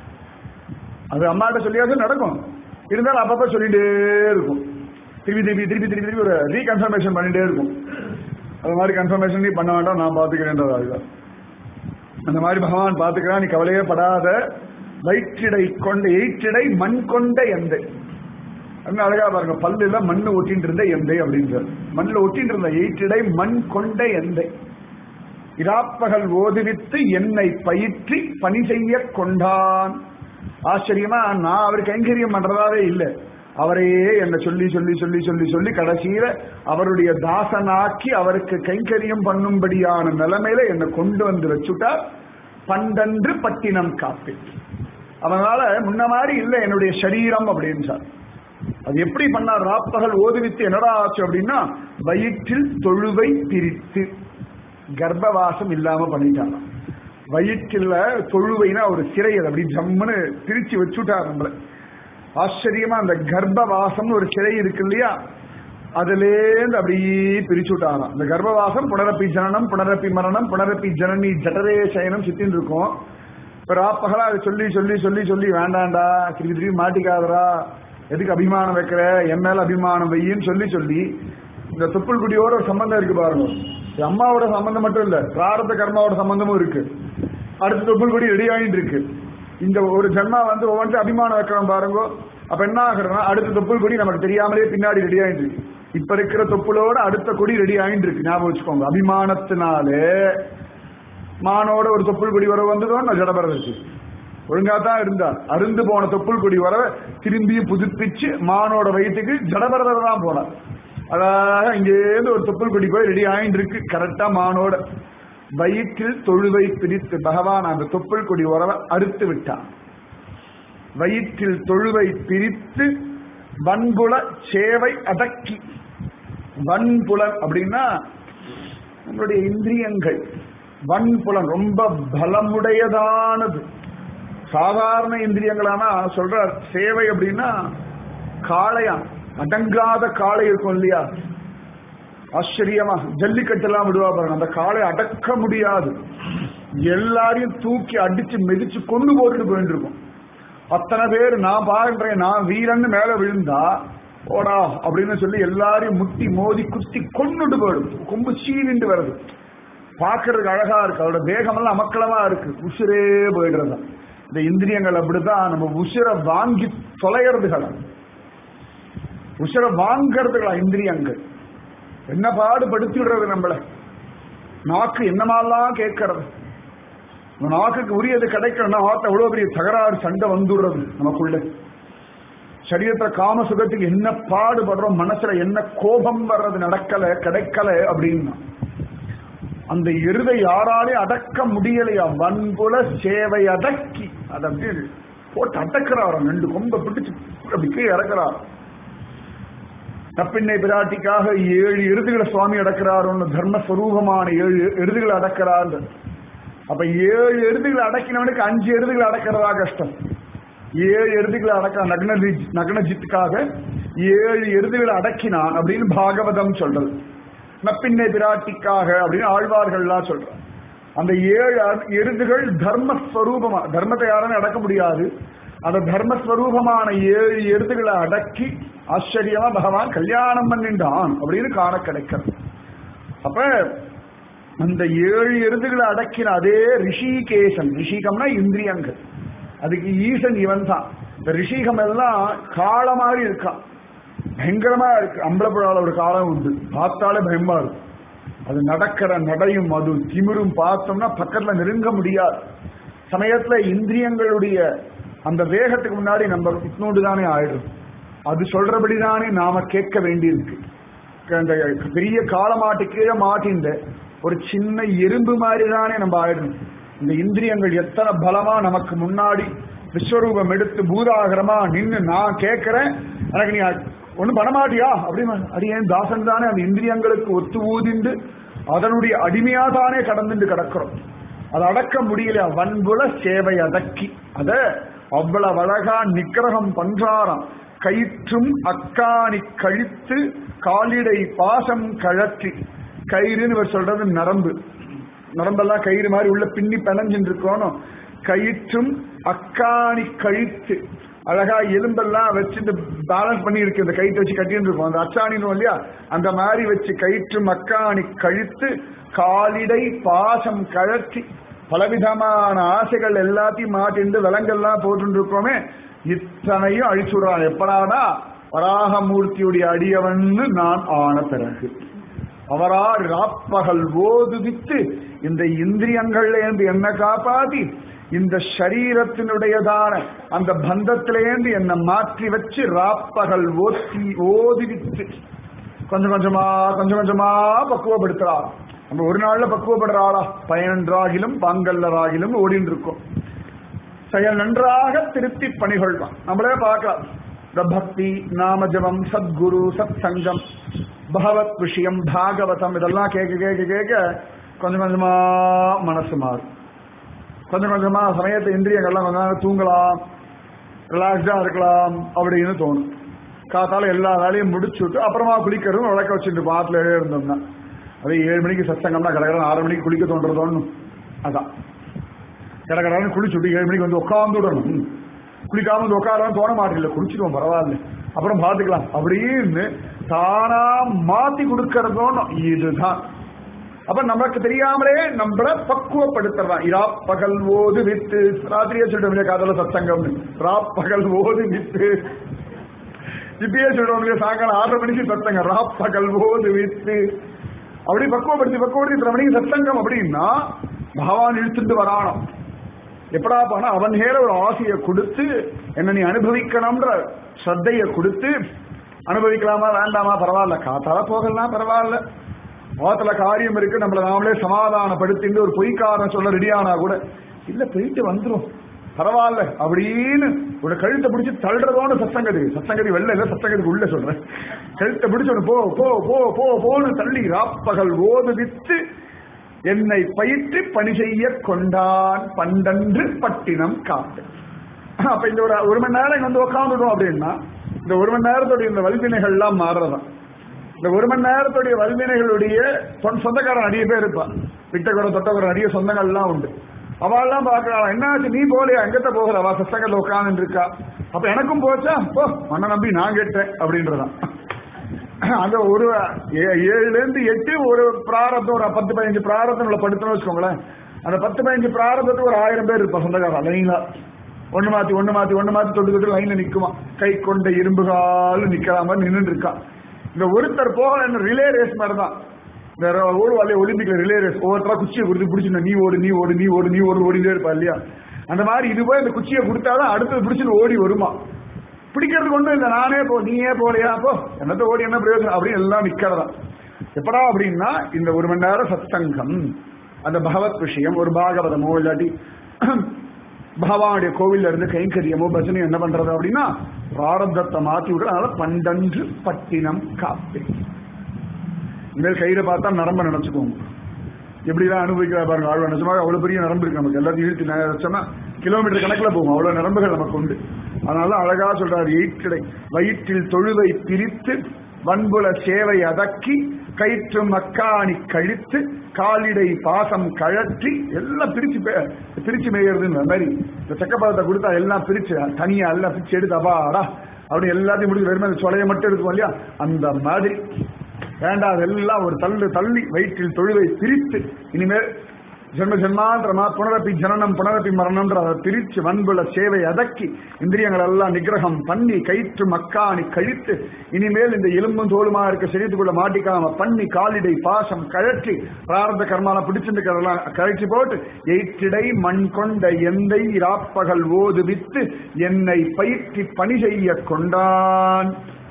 [SPEAKER 1] அது அம்மாட்ட சொல்லியாச்சும் நடக்கும். இருந்தாலும் அப்பப்ப சொல்லிட்டே இருக்கும், திருப்பி திருப்பி திருப்பி திருப்பி திருப்பி ஒரு ரீகன்ஃபர்மேஷன் பண்ணிட்டே இருக்கும். அது மாதிரி கன்ஃபர்மேஷன் நீ பண்ண வேண்டாம், நான் பாத்துக்கிறேன்றது. அதுதான் அந்த மாதிரி பகவான் பாத்துக்கிறான், நீ கவலையே படாத. வயிற்றிடை கொண்ட எயிற்றிடை மண் கொண்ட எந்தை. அழகா பாருங்க, பல்லுல மண்ணு ஒட்டின்னு இருந்த எந்தை அப்படின்றார். மண்ணில் ஒட்டின்னு இருந்த எயிற்றிடை மண் கொண்ட எந்தை இராப்பகல் ஓதுவித்து என்னை பயிற்றி பணி செய்ய கொண்டான். ஆச்சரியமா, நான் அவர் கைங்கரியம் பண்றதாவே இல்லை, அவரையே என்ன சொல்லி சொல்லி சொல்லி சொல்லி சொல்லி கடைசியில அவருடைய தாசனாக்கி அவருக்கு கைங்கரியம் பண்ணும்படியான நிலைமையில என்னை கொண்டு வந்து வச்சுட்டார். பண்டன்று பட்டினம் காப்பி. அதனால முன்ன மாதிரி இல்லை என்னுடைய சரீரம் அப்படின்றார். அது எப்படி பண்ணார்? ராப்பகல் ஓதுவித்து என்னடா ஆச்சு அப்படின்னா, வயிற்றில் தொழுவை பிரித்து கர்ப்பவாசம் இல்லாம பண்ணிட்டாங்க. வயிற்றுல தொழுவைனா ஒரு சிறை, அது அப்படி ஜம்முன்னு பிரிச்சு வச்சுட்டார் நம்மள. ஆச்சரியமா அந்த கர்ப்பவாசம் ஒரு சிறை இருக்கு இல்லையா, அதுலேருந்து அப்படியே பிரிச்சு விட்டாராம். இந்த கர்ப்பவாசம் புனரப்பி ஜனனம் புனரப்பி மரணம் புனரப்பி ஜனனி ஜடரே சயனம் சித்தின்னு இருக்கும். இப்ப ராப்பகலா அதை சொல்லி சொல்லி சொல்லி சொல்லி வேண்டாண்டா, திருப்பி திருப்பி மாட்டிக்காதரா, எதுக்கு அபிமானம் வைக்கிற, என் மேல அபிமானம் வையின்னு சொல்லி சொல்லி இந்த தொப்புள் குடியோட ஒரு சம்பந்தம் இருக்கு பாருங்க. அம்மாவோட சம்பந்தம் மட்டும் இல்ல, பிராரத்த கர்மாவோட சம்பந்தமும் இருக்கு. அடுத்த தொப்புள் குடி ரெடி ஆகிட்டு இருக்கு. இந்த ஒரு ஜன்மா வந்து ஒவ்வொன்றும் அபிமானம் வைக்கிறோம் பாருங்க. அப்ப என்ன ஆகுறதுன்னா, அடுத்த தொப்புள் கொடி நமக்கு தெரியாமலே பின்னாடி ரெடி ஆகிட்டு இருக்கு. இப்ப இருக்கிற தொப்புளோட அடுத்த கொடி ரெடி ஆகிட்டு இருக்கு. ஞாபகம் வச்சுக்கோங்க, அபிமானத்தினாலே மானோட ஒரு தொப்புள் கொடி வர வந்ததோன்னு நான் ஜடபரத இருக்கு. ஒழுங்காதான் இருந்தா அருந்து போன தொப்புள் கொடி வர திரும்பியும் புதுப்பிச்சு மானோட வயிற்றுக்கு ஜடபரதர் தான் போனார். அதாவது இங்கேருந்து ஒரு தொப்புள் கொடி போய் ரெடி ஆகிட்டு இருக்கு கரெக்டா மானோட. வயிற்றில் தொழுவை பிரித்து பகவான் அந்த தொப்புள் கொடி உறவை அறுத்து விட்டான். வயிற்றில் தொழுவை பிரித்து வன்புல சேவை அடக்கி. வன்புலன் அப்படின்னா நம்மளுடைய இந்திரியங்கள். வன்புலன் ரொம்ப பலமுடையதானது. சாதாரண இந்திரியங்களானா சொல்ற சேவை அப்படின்னா காளையா, அடங்காத காளை இருக்கும் இல்லையா, ஆச்சரியமா ஜல்லிக்கட்டு எல்லாம் விடுவா பாருங்க, அந்த காளை அடக்க முடியாது, எல்லாரையும் தூக்கி அடிச்சு மிதிச்சு கொண்டு போட்டு போயிட்டு இருக்கும். அத்தனை பேர் நான் பாருன்றேன் நான் வீரன்னு மேல விழுந்தா ஓடா அப்படின்னு சொல்லி எல்லாரையும் முட்டி மோதி குத்தி கொன்னுட்டு போயிடும். கொம்பு சீவிண்டு வருது, பார்க்கறதுக்கு அழகா இருக்கு, அதோட தேகமெல்லாம் அமக்களமா இருக்கு, உசுரே போயிடுறது. இந்த இந்திரியங்கள் அப்படிதான் நம்ம உசுரை வாங்கி தொலைகிறதுகளா, உசுரை வாங்கறதுகளா இந்திரியங்கள். என்ன பாடுபடுத்தி விடுறது நம்மள. நாக்கு என்னமாலாம் கேட்கறது, நாக்குக்கு உரியது கிடைக்கணும்னா ஆத்த எவ்வளவு பெரிய தகராறு சண்டை வந்துடுறது நமக்குள்ள. சரீரத்துல காம சுகத்துக்கு என்ன பாடுபடுறோம், மனசுல என்ன கோபம் வர்றது, நடக்கல கிடைக்கல அப்படின்னா அந்த எருதை யாராலையும் அடக்க முடியலையா, வன்புல சேவை அடக்கி அதை அப்படியே போட்டு அடக்கிறாராம், ரெண்டு கொம்பை பிடிச்சு அப்படி கீழே இறக்குறார். நப்பிண்ணை பிராட்டிக்காக ஏழு எருதுகளை சுவாமி அடக்கிறார், ஒன்று தர்மஸ்வரூபமான ஏழு எருதுகளை அடக்கிறார். அப்ப ஏழு எருதுகளை அடக்கினவனுக்கு அஞ்சு எருதுகளை அடக்கிறதா கஷ்டம். ஏழு எருதுகளை அடக்க நக்ன நக்னஜித்துக்காக ஏழு எருதுகளை அடக்கினான் அப்படின்னு பாகவதம் சொல்றது. நப்பிண்ணை பிராட்டிக்காக அப்படின்னு ஆழ்வார்கள்லாம் சொல்றாங்க. அந்த ஏழு எருதுகள் தர்மஸ்வரூபமா, தர்மத்தை யாரும் அடக்க முடியாது, அந்த தர்மஸ்வரூபமான ஏழு எருதுகளை அடக்கி ஆச்சரியமா பகவான் கல்யாணம் பண்ணிட்டான் அப்படின்னு காண கிடைக்கிறது. அப்ப அந்த ஏழு எருதுகளை அடக்கின அதே ரிஷிகேசன், ரிஷிகம்னா இந்திரியங்கள், அதுக்கு ஈசன் இவன் தான். இந்த ரிஷிகம் எல்லாம் காள மாதிரி இருக்கான், பயங்கரமா இருக்கு. அம்பலப்புழால ஒரு காலம் உண்டு, பார்த்தாலே பயமா இருக்கு. அது நடக்கிற நடையும் அது திமிரும் பார்த்தோம்னா பக்கத்துல நெருங்க முடியாது. சமயத்துல இந்திரியங்களுடைய அந்த வேகத்துக்கு முன்னாடி நம்ம இட்னோடு தானே ஆயிடும், அது சொல்றபடிதானே நாம கேட்க வேண்டியிருக்கு. அந்த பெரிய காலமாட்டு கீழே மாட்டின்ற ஒரு சின்ன எறும்பு மாதிரி தானே நம்ம ஆயிடும். இந்த இந்திரியங்கள் எத்தனை பலமா நமக்கு முன்னாடி விஸ்வரூபம் எடுத்து பூதாகரமா நின்று நான் கேட்கிறேன், எனக்கு நீ ஒன்னும் பண்ணமாட்டியா அப்படின்னு அடியேன் தாசன் தானே அந்த இந்திரியங்களுக்கு ஒத்து ஊதிண்டு அதனுடைய அடிமையா தானே கடந்துட்டு கிடக்கிறோம். அதை அடக்க முடியல, வன்புல சேவை அடக்கி அத அவ்வளவு அழகா நிக்கிரகம் பண்றாராம். கயிற்றும் அக்காணி கழித்து காலிடை பாசம் கழற்றி, கயிறுன்னு இவர் சொல்றது நரம்பு, நரம்பெல்லாம் கயிறு மாதிரி உள்ள பின்னி பிணைஞ்சின்னு இருக்கணும். கயிற்றும் அக்காணி கழித்து, அழகா எலும்பெல்லாம் வச்சுட்டு பேலன்ஸ் பண்ணி இருக்கு, இந்த கயிற்று வச்சு கட்டின்னு இருக்கும், அந்த அச்சாணின்னு இல்லையா, அந்த மாதிரி வச்சு கயிற்றும் அக்காணி கழித்து காலிடை பாசம் கழற்றி, பலவிதமான ஆசைகள் எல்லாத்தையும் மாட்டிண்டு விலங்கெல்லாம் போட்டு இருக்கோமே, இத்தனையும் அழிச்சுடுறான். எப்படானா வராகமூர்த்தியுடைய அடியவன்னு நான் ஆன பிறகு அவரா ராப்பகல் ஓதுவித்து இந்த இந்திரியங்கள்லேருந்து என்ன காப்பாத்தி இந்த சரீரத்தினுடையதான அந்த பந்தத்திலேருந்து என்னை மாற்றி வச்சு ராப்பகல் ஓத்தி ஓதுவித்து கொஞ்சம் கொஞ்சமா கொஞ்சம் கொஞ்சமா பக்குவப்படுத்துறார். நம்ம ஒரு நாள்ல பக்குவப்படுறாளா, பயனன்றாகிலும் பாங்கல்லராகிலும் ஓடின்னு இருக்கோம். செயல் நன்றாக திருத்தி பணிகொள்வான். நம்மளே பார்க்கலாம், இந்த பக்தி நாமஜபம் சத்குரு சத் சங்கம் பகவத் விஷயம் பாகவதம் இதெல்லாம் கேட்க கேட்க கேட்க கொஞ்சம் கொஞ்சமா மனசு மாறும். கொஞ்சம் கொஞ்சமா சமயத்தை இந்திரியங்கள்லாம் கொஞ்ச நேரம் தூங்கலாம், ரிலாக்ஸா இருக்கலாம் அப்படின்னு தோணும். காத்தால எல்லா வேலையும் முடிச்சுட்டு அப்புறமா குளிக்கிறதும் விளக்க வச்சுட்டு பாத்துல இருந்தோம்னா, அதே ஏழு மணிக்கு சத்சங்கம்னா கடற்கரை ஆறு மணிக்கு குளிக்க தோன்றதோன்னு, அதான் கடற்கரை குளிச்சுட்டு ஏழு மணிக்கு வந்து உட்காந்து விடணும். குளிக்காம வந்து உட்காரான்னு தோண மாட்டேங்கல, குளிச்சுடுவோம் பரவாயில்ல அப்புறம் பார்த்துக்கலாம் அப்படின்னு தானா மாத்தி கொடுக்கறதோன்னு இதுதான். அப்ப நமக்கு தெரியாமலே நம்மள பக்குவப்படுத்துறான். இரா பகல் ஓது வித்து, ராத்திரியே சொல்லிட்டு காதல சத்சங்கம் ராப்பகல் ஓது வித்து, இப்பயே சொல்றோம் சாயங்காலம் ஆறரை மணிக்கு சத்தங்க ராப்பகல் ஓது வித்து, அப்படி பக்குவப்படுத்தி பக்குவப்படுத்தி இத்தனை மணிக்கு சத்தங்கம் அப்படின்னா பகவான் இழுத்துட்டு வரானோ. எப்படா போனா அவன் நேர ஒரு ஆசையை கொடுத்து என்ன நீ அனுபவிக்கணும்ன்ற ஸ்ரத்தையை கொடுத்து, அனுபவிக்கலாமா வேண்டாமா பரவாயில்ல, காத்தால போகலாம் பரவாயில்ல, வாத்துல காரியம் இருக்கு, நம்மள நாமளே சமாதானப்படுத்திட்டு ஒரு பொய்க்காரன் சொல்ல ரெடியானா கூட இல்ல போயிட்டு வந்துரும் பரவாயில்ல அப்படின்னு ஒரு கழுத்தை பிடிச்சி தள்ளுறதோன்னு சத்தங்கதி, சத்தங்கதி வெளில இல்ல சத்தங்கதிக்கு உள்ள சொல்றேன், கழுத்தை பிடிச்சு போ போ போ போ போன்னு தள்ளி ராப்பகல் ஓது வித்து என்னை பயிற்று பணி செய்ய கொண்டான் பண்டன்று பட்டினம் காட்டு. அப்ப இந்த ஒரு ஒரு மணி நேரம் வந்து உட்காந்துடும் அப்படின்னா இந்த ஒரு மணி நேரத்துடைய இந்த வல்வினைகள் எல்லாம் மாறுறதான். இந்த ஒரு மணி நேரத்துடைய வல்வினைகளுடைய சொந்தக்காரன் நிறைய பேர் இருப்பான், விட்டகுறை தொட்டகுறை நிறைய சொந்தங்கள் எல்லாம் உண்டு. அவள்லாம் பாக்குறாள், என்னாச்சு நீ போலையா, எங்கத்த போகிற, அவ சத்தங்கள்ல உட்கார்ந்து இருக்கா. அப்ப எனக்கும் போச்சா, போ மண்ணை நம்பி நான் கேட்டேன் அப்படின்றதான். அந்த ஒரு ஏழுல இருந்து எட்டு ஒரு பிராரத்தம், ஒரு பத்து பதினஞ்சு பிராரத்தம் உள்ள படுத்தணும் வச்சுக்கோங்களேன். அந்த பத்து பதினஞ்சு பிராரத்துக்கு ஒரு ஆயிரம் பேர் இருப்பா சொந்தக்காரா லைனா, ஒண்ணு மாத்தி ஒண்ணு மாத்தி ஒண்ணு மாத்தி தொட்டு தொட்டு லைன்ல நிக்குமா, கை கொண்ட இரும்புகால் நிக்கிற மாதிரி நின்று இருக்கா. இந்த ஒருத்தர் போகல என்ன ரிலே ரேஸ் மாதிரி தான். இந்த ஓடுவாளே ஒலிம்பிக்ல ரிலே ரேஸ், ஒவ்வொருத்தரா குச்சியை கொடுத்து பிடிச்சிருந்தா நீ ஓடு நீ ஓடு நீ ஓடு நீ ஓடு ஓடிட்டே இருப்பா இல்லையா. அந்த மாதிரி இது போய் இந்த குச்சியை கொடுத்தாதான் அடுத்தது பிடிச்சிட்டு ஓடி வருமா. பிடிக்கிறதுக்கு ஒண்ணும் இல்லை, நானே போ நீயே போலையா போ என்னத்த ஓடி என்ன பிரயோஜனம் அப்படின்னு எல்லாம் நிக்கிறதா. எப்படா அப்படின்னா இந்த ஒரு மணி நேரம் சத்சங்கம், அந்த பகவத் விஷயம், ஒரு பாகவதமோ இல்லாட்டி பகவானுடைய கோவில்ல இருந்து கைங்கரியமோ பஜனையோ என்ன பண்றது அப்படின்னா பிராரப்தத்தை மாத்தி விடுற. அதனால பண்டன்று பட்டினம் காப்பே. இனிமேல் கயிறை பார்த்தா நரம்ப நினைச்சுக்கோங்க, எப்படிதான் அனுபவிக்கிறா பாருங்க. ஆழ்வா நிஜமாக அவ்வளவு பெரிய நரம்பு இருக்கு நமக்கு, எல்லாத்தையும் இழுத்து நினைச்சோம்னா கிலோமீட்டர் கணக்கில் போகும், அவ்வளவு நரம்புகள் நமக்கு உண்டு. அதனால அழகா சொல்றாரு, எயிற்றிடை வயிற்றில் தொழுவை பிரித்து வன்புல சேவை அதக்கி கயிற்று மக்காணி கழித்து காலிடை பாசம் கழற்றி எல்லாம் பிரிச்சு பிரிச்சு மேயறதுன்ற மாதிரி இந்த சக்கப்பாதத்தை கொடுத்தா எல்லாம் பிரிச்சு தனியா எல்லாம் பிரிச்சு எடுத்து அபாடா அப்படி எல்லாத்தையும் முடிச்சு வெறுமை சொலையை மட்டும் எடுத்துக்கோ இல்லையா, அந்த மாதிரி வேண்டாம். அதெல்லாம் ஒரு தள்ளு தள்ளி வயிற்றில் தொழுவை பிரித்து இனிமேல் ஜென்ம ஜென்மாந்திரமா புனரப்பி ஜனனம் புனரப்பி மரணம்ன்ற அதை பிரிச்சு வன்புல சேவை அதக்கி இந்திரியங்கள் எல்லாம் நிகிரகம் பண்ணி கயிற்று மக்காணி கழித்து இனிமேல் இந்த எலும்பும் தோலுமா இருக்க சரீரத்துக்குள்ள மாட்டிக்காம பண்ணி காலிடை பாசம் கழற்றி பிராரத கர்மால பிடிச்சிருக்கிறதெல்லாம் கழற்றி போட்டு எயிற்றிடை மண் கொண்ட எந்தை இராப்பகல் ஓது வித்து என்னை பயிற்சி பணி செய்ய கொண்டான்.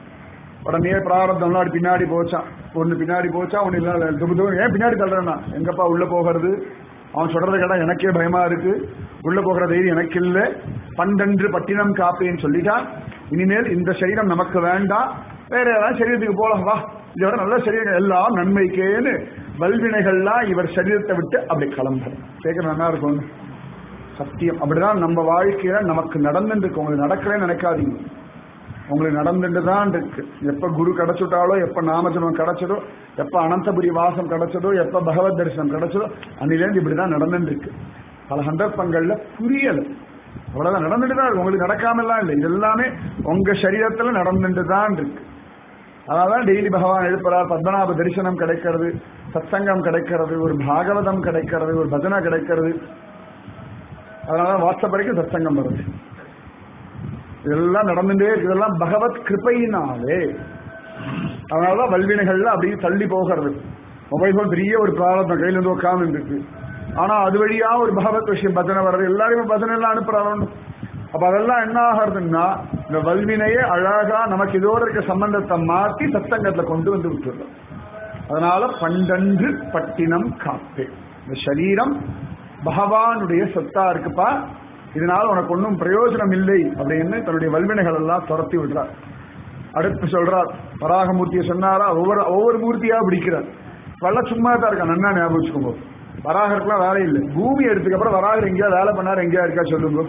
[SPEAKER 1] உடனே பிராரப்தம் பின்னாடி போச்சான், ஒண்ணு பின்னாடி போச்சா ஒண்ணு இல்ல. ஏன் பின்னாடி தள்ளுறேன்னா எங்கப்பா உள்ள போகிறது, அவன் சொல்றதை கேட்டா எனக்கே பயமா இருக்கு, உள்ள போகிற தைரியம் எனக்கு இல்லை. பண்டன்று பட்டினம் காப்பேன்னு சொல்லிட்டான். இனிமேல் இந்த சரீரம் நமக்கு வேண்டாம், வேற ஏதாவது சரீரத்துக்கு போலாம், வா இதோட நல்ல சரீரம் எல்லாம் நன்மைக்கேன்னு வல்வினைகள்லாம் இவர் சரீரத்தை விட்டு அப்படி கிளம்புற கேட்க நல்லா இருக்கும். சத்தியம் அப்படிதான் நம்ம வாழ்க்கையில நமக்கு நடந்துட்டு இருக்கு. உங்களுக்கு நடக்கலன்னு நினைக்காதீங்க, உங்களுக்கு நடந்துட்டு தான் இருக்கு. எப்ப குரு கிடைச்சுட்டாலோ, எப்ப நாமஜனம் கிடைச்சதோ, எப்ப அனந்தபுரி வாசம் கிடைச்சதோ, எப்ப பகவத் தரிசனம் கிடைச்சதோ அன்னிலேருந்து இப்படிதான் நடந்துட்டு இருக்கு. பல சந்தர்ப்பங்கள்ல புரியல, அவ்வளவுதான் நடந்துட்டு தான் இருக்கு. உங்களுக்கு நடக்காமலாம் இல்லை, இது எல்லாமே உங்க சரீரத்துல நடந்துட்டு தான் இருக்கு. அதனாலதான் டெய்லி பகவான் எழுப்புறார், பத்மநாப தரிசனம் கிடைக்கிறது, சத்சங்கம் கிடைக்கிறது, ஒரு பாகவதம் கிடைக்கிறது, ஒரு பஜனை கிடைக்கிறது. அதனால வாட்ஸ்அப் வரைக்கும் சத்சங்கம் வருது. இதெல்லாம் நடந்துட்டே இருக்கு, இதெல்லாம் பகவத் கிருபையினாலே. அதனாலதான் வல்வினைகள்ல அப்படியே தள்ளி போகிறது. மொபைல் போன் பெரிய ஒரு பிராரத்தம் கையில இருந்து உட்கார்ந்து இருக்கு, ஆனா அது வழியா ஒரு பகவத் விஷயம் பஜனை வர்றது, எல்லாருமே பஜனை எல்லாம் அனுப்புறாங்க. அப்ப அதெல்லாம் என்ன ஆகிறதுன்னா இந்த வல்வினையே அழகா நமக்கு இதோட இருக்க சம்பந்தத்தை மாற்றி சத்தங்கத்துல கொண்டு வந்து விட்டுறோம். அதனால பண்டன்று பட்டினம் காப்பே. இந்த சரீரம் பகவானுடைய சொத்தா இருக்குப்பா, இதனால உனக்கு ஒன்றும் பிரயோஜனம் இல்லை அப்படின்னு தன்னுடைய வல்வினைகள் எல்லாம் துரத்தி விடுறார். அடுத்து சொல்றார், வராகமூர்த்தியை சொன்னாரா, ஒவ்வொரு ஒவ்வொரு மூர்த்தியா பிடிக்கிறார். வல்ல சும்மா தான் இருக்கா, நன்னா ஞாபகம் வச்சுக்கோங்க. வராகருக்குலாம் வேலை இல்லை. பூமி எடுத்துக்கு அப்புறம் வராகர் எங்கேயா வேலை பண்ணாரு, எங்கேயா இருக்கா சொல்லுங்க.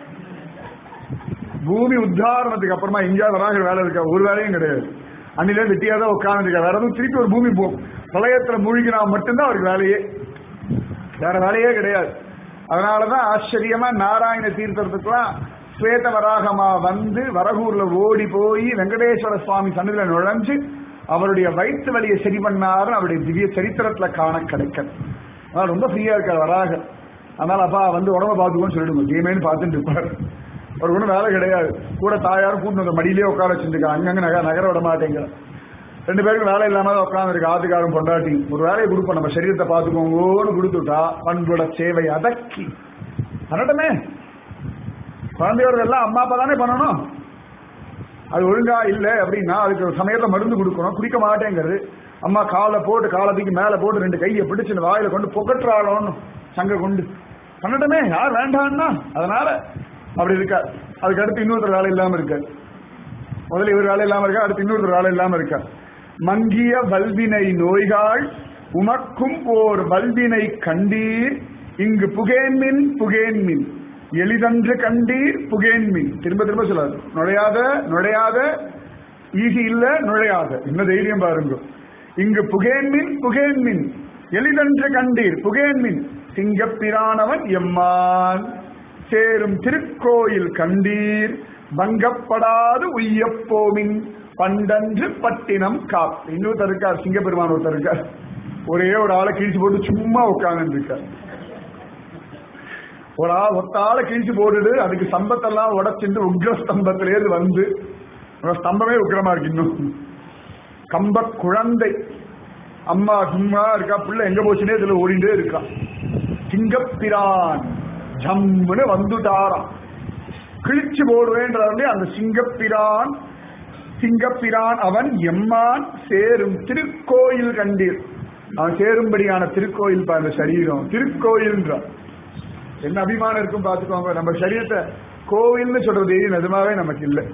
[SPEAKER 1] பூமி உத்தாரணத்துக்கு அப்புறமா எங்கேயா வராகர் வேலை இருக்கா, ஒரு வேலையும் கிடையாது. அன்னில வெட்டியா தான் உட்கார்ந்துருக்கா, வேற எதுவும் திருப்பி ஒரு பூமி போகும். பிரளயத்துல மூழ்கினா மட்டும்தான் அவருக்கு வேலையே, வேற வேலையே கிடையாது. அதனாலதான் ஆச்சரியமா நாராயண தீர்த்தத்துக்குலாம் ஸ்வேத வராகமா வந்து வரகூர்ல ஓடி போய் வெங்கடேஸ்வர சுவாமி சன்னதியில நுழைஞ்சு அவருடைய வயிற்று வலியை சரி பண்ணாரு அவருடைய திவ்ய சரித்திரத்துல காண கிடைக்கிறது. அதனால ரொம்ப ஃப்ரீயா இருக்கார் வராகர். அதனால அப்பா வந்து உடம்ப பாத்துக்கோன்னு சொல்லிடுங்க, கேமேன்னு பார்த்துட்டு இருப்பார். அவருக்கு ஒன்றும் வேலை கிடையாது. கூட தாயாரும் கூட்டு வந்து மடியிலே உட்கார வச்சுருக்கா, அங்கங்க நகர நகர விட மாட்டேங்கிற. ரெண்டு பேருக்கும் வேலை இல்லாம உட்காந்துருக்கு, ஆத்துக்காரும் பொண்டாட்டி. ஒரு வேலையை கொடுப்போம், நம்ம சரீரத்தை பார்த்துக்கோங்கன்னு கொடுத்துட்டா பண்புட சேவை அதக்கி பண்ணட்டுமே. குழந்தையோட எல்லாம் அம்மா அப்பா தானே பண்ணணும். அது ஒழுங்கா இல்லை அப்படின்னா அதுக்கு சமயத்துல மருந்து கொடுக்கணும், குடிக்க மாட்டேங்கிறது. அம்மா காலை போட்டு காலத்துக்கு மேல போட்டு ரெண்டு கையை பிடிச்சு வாயில கொண்டு பொக்கற்றாலும் சங்க கொண்டு பண்ணட்டுமே, யார் வேண்டான்னா. அதனால அப்படி இருக்கா. அதுக்கு அடுத்து இன்னொருத்தர் வேலை இல்லாம இருக்க, முதல்ல இவர் வேலை இல்லாம இருக்கா, அடுத்து இன்னொருத்தர் வேலை இல்லாம இருக்கா. மங்கிய வல்வினை நோய்கள் உமக்கும் ஓர் வல்வினை கண்டீர், இங்கு புகேன்மின் புகேன்மின் எளிதன்று கண்டீர் புகேன்மின். திரும்ப திரும்ப சொல்லாது, நுழையாத நுழையாத ஈஸி இல்ல நுழையாத, என்ன தைரியம் பாருங்க. இங்கு புகேன்மின் புகேன்மின் எளிதன்று கண்டீர் புகேன்மின் சிங்கப்பிரானவன் எம்மான் சேரும் திருக்கோயில் கண்டீர் பங்கப்படாது உய்யப்போமின் பண்டன்று பட்டினம் காப். இன்னொருத்தர் இருக்கார், சிங்கப்பெருமான் ஒருத்தர் இருக்கார். ஒரே ஒரு ஆளை கிழிச்சு போட்டு சும்மா உட்கார்ந்து இருக்கார். ஒரு ஆள் ஒத்தாளை கிழிச்சு போட்டுட்டு அதுக்கு ஸ்தம்பத்தெல்லாம் உடச்சிட்டு உக்ர ஸ்தம்பத்திலேருந்து வந்து ஸ்தம்பமே உக்கிரமா இருக்கு. இன்னும் கம்ப குழந்தை அம்மா சும்மா இருக்கா, பிள்ளை எங்க போச்சுனே இதுல ஓடிண்டே இருக்கா. சிங்கப்பிரான் ஜம்முன்னு வந்துட்டாராம். கிழிச்சு போடுவேன்றே அந்த சிங்கப்பிரான். சிங்கப்பிரான் அவன் எம்மான் சேரும் திருக்கோயில் கண்டீர். அவன் சேரும்படியான திருக்கோயில் பா, அந்த சரீரம் திருக்கோயில்ன்றான். என்ன அபிமானம் இருக்கும் பார்த்துக்கோங்க. நம்ம சரீரத்தை கோவில்னு சொல்றது நிஜமாவே நமக்கு இல்லை.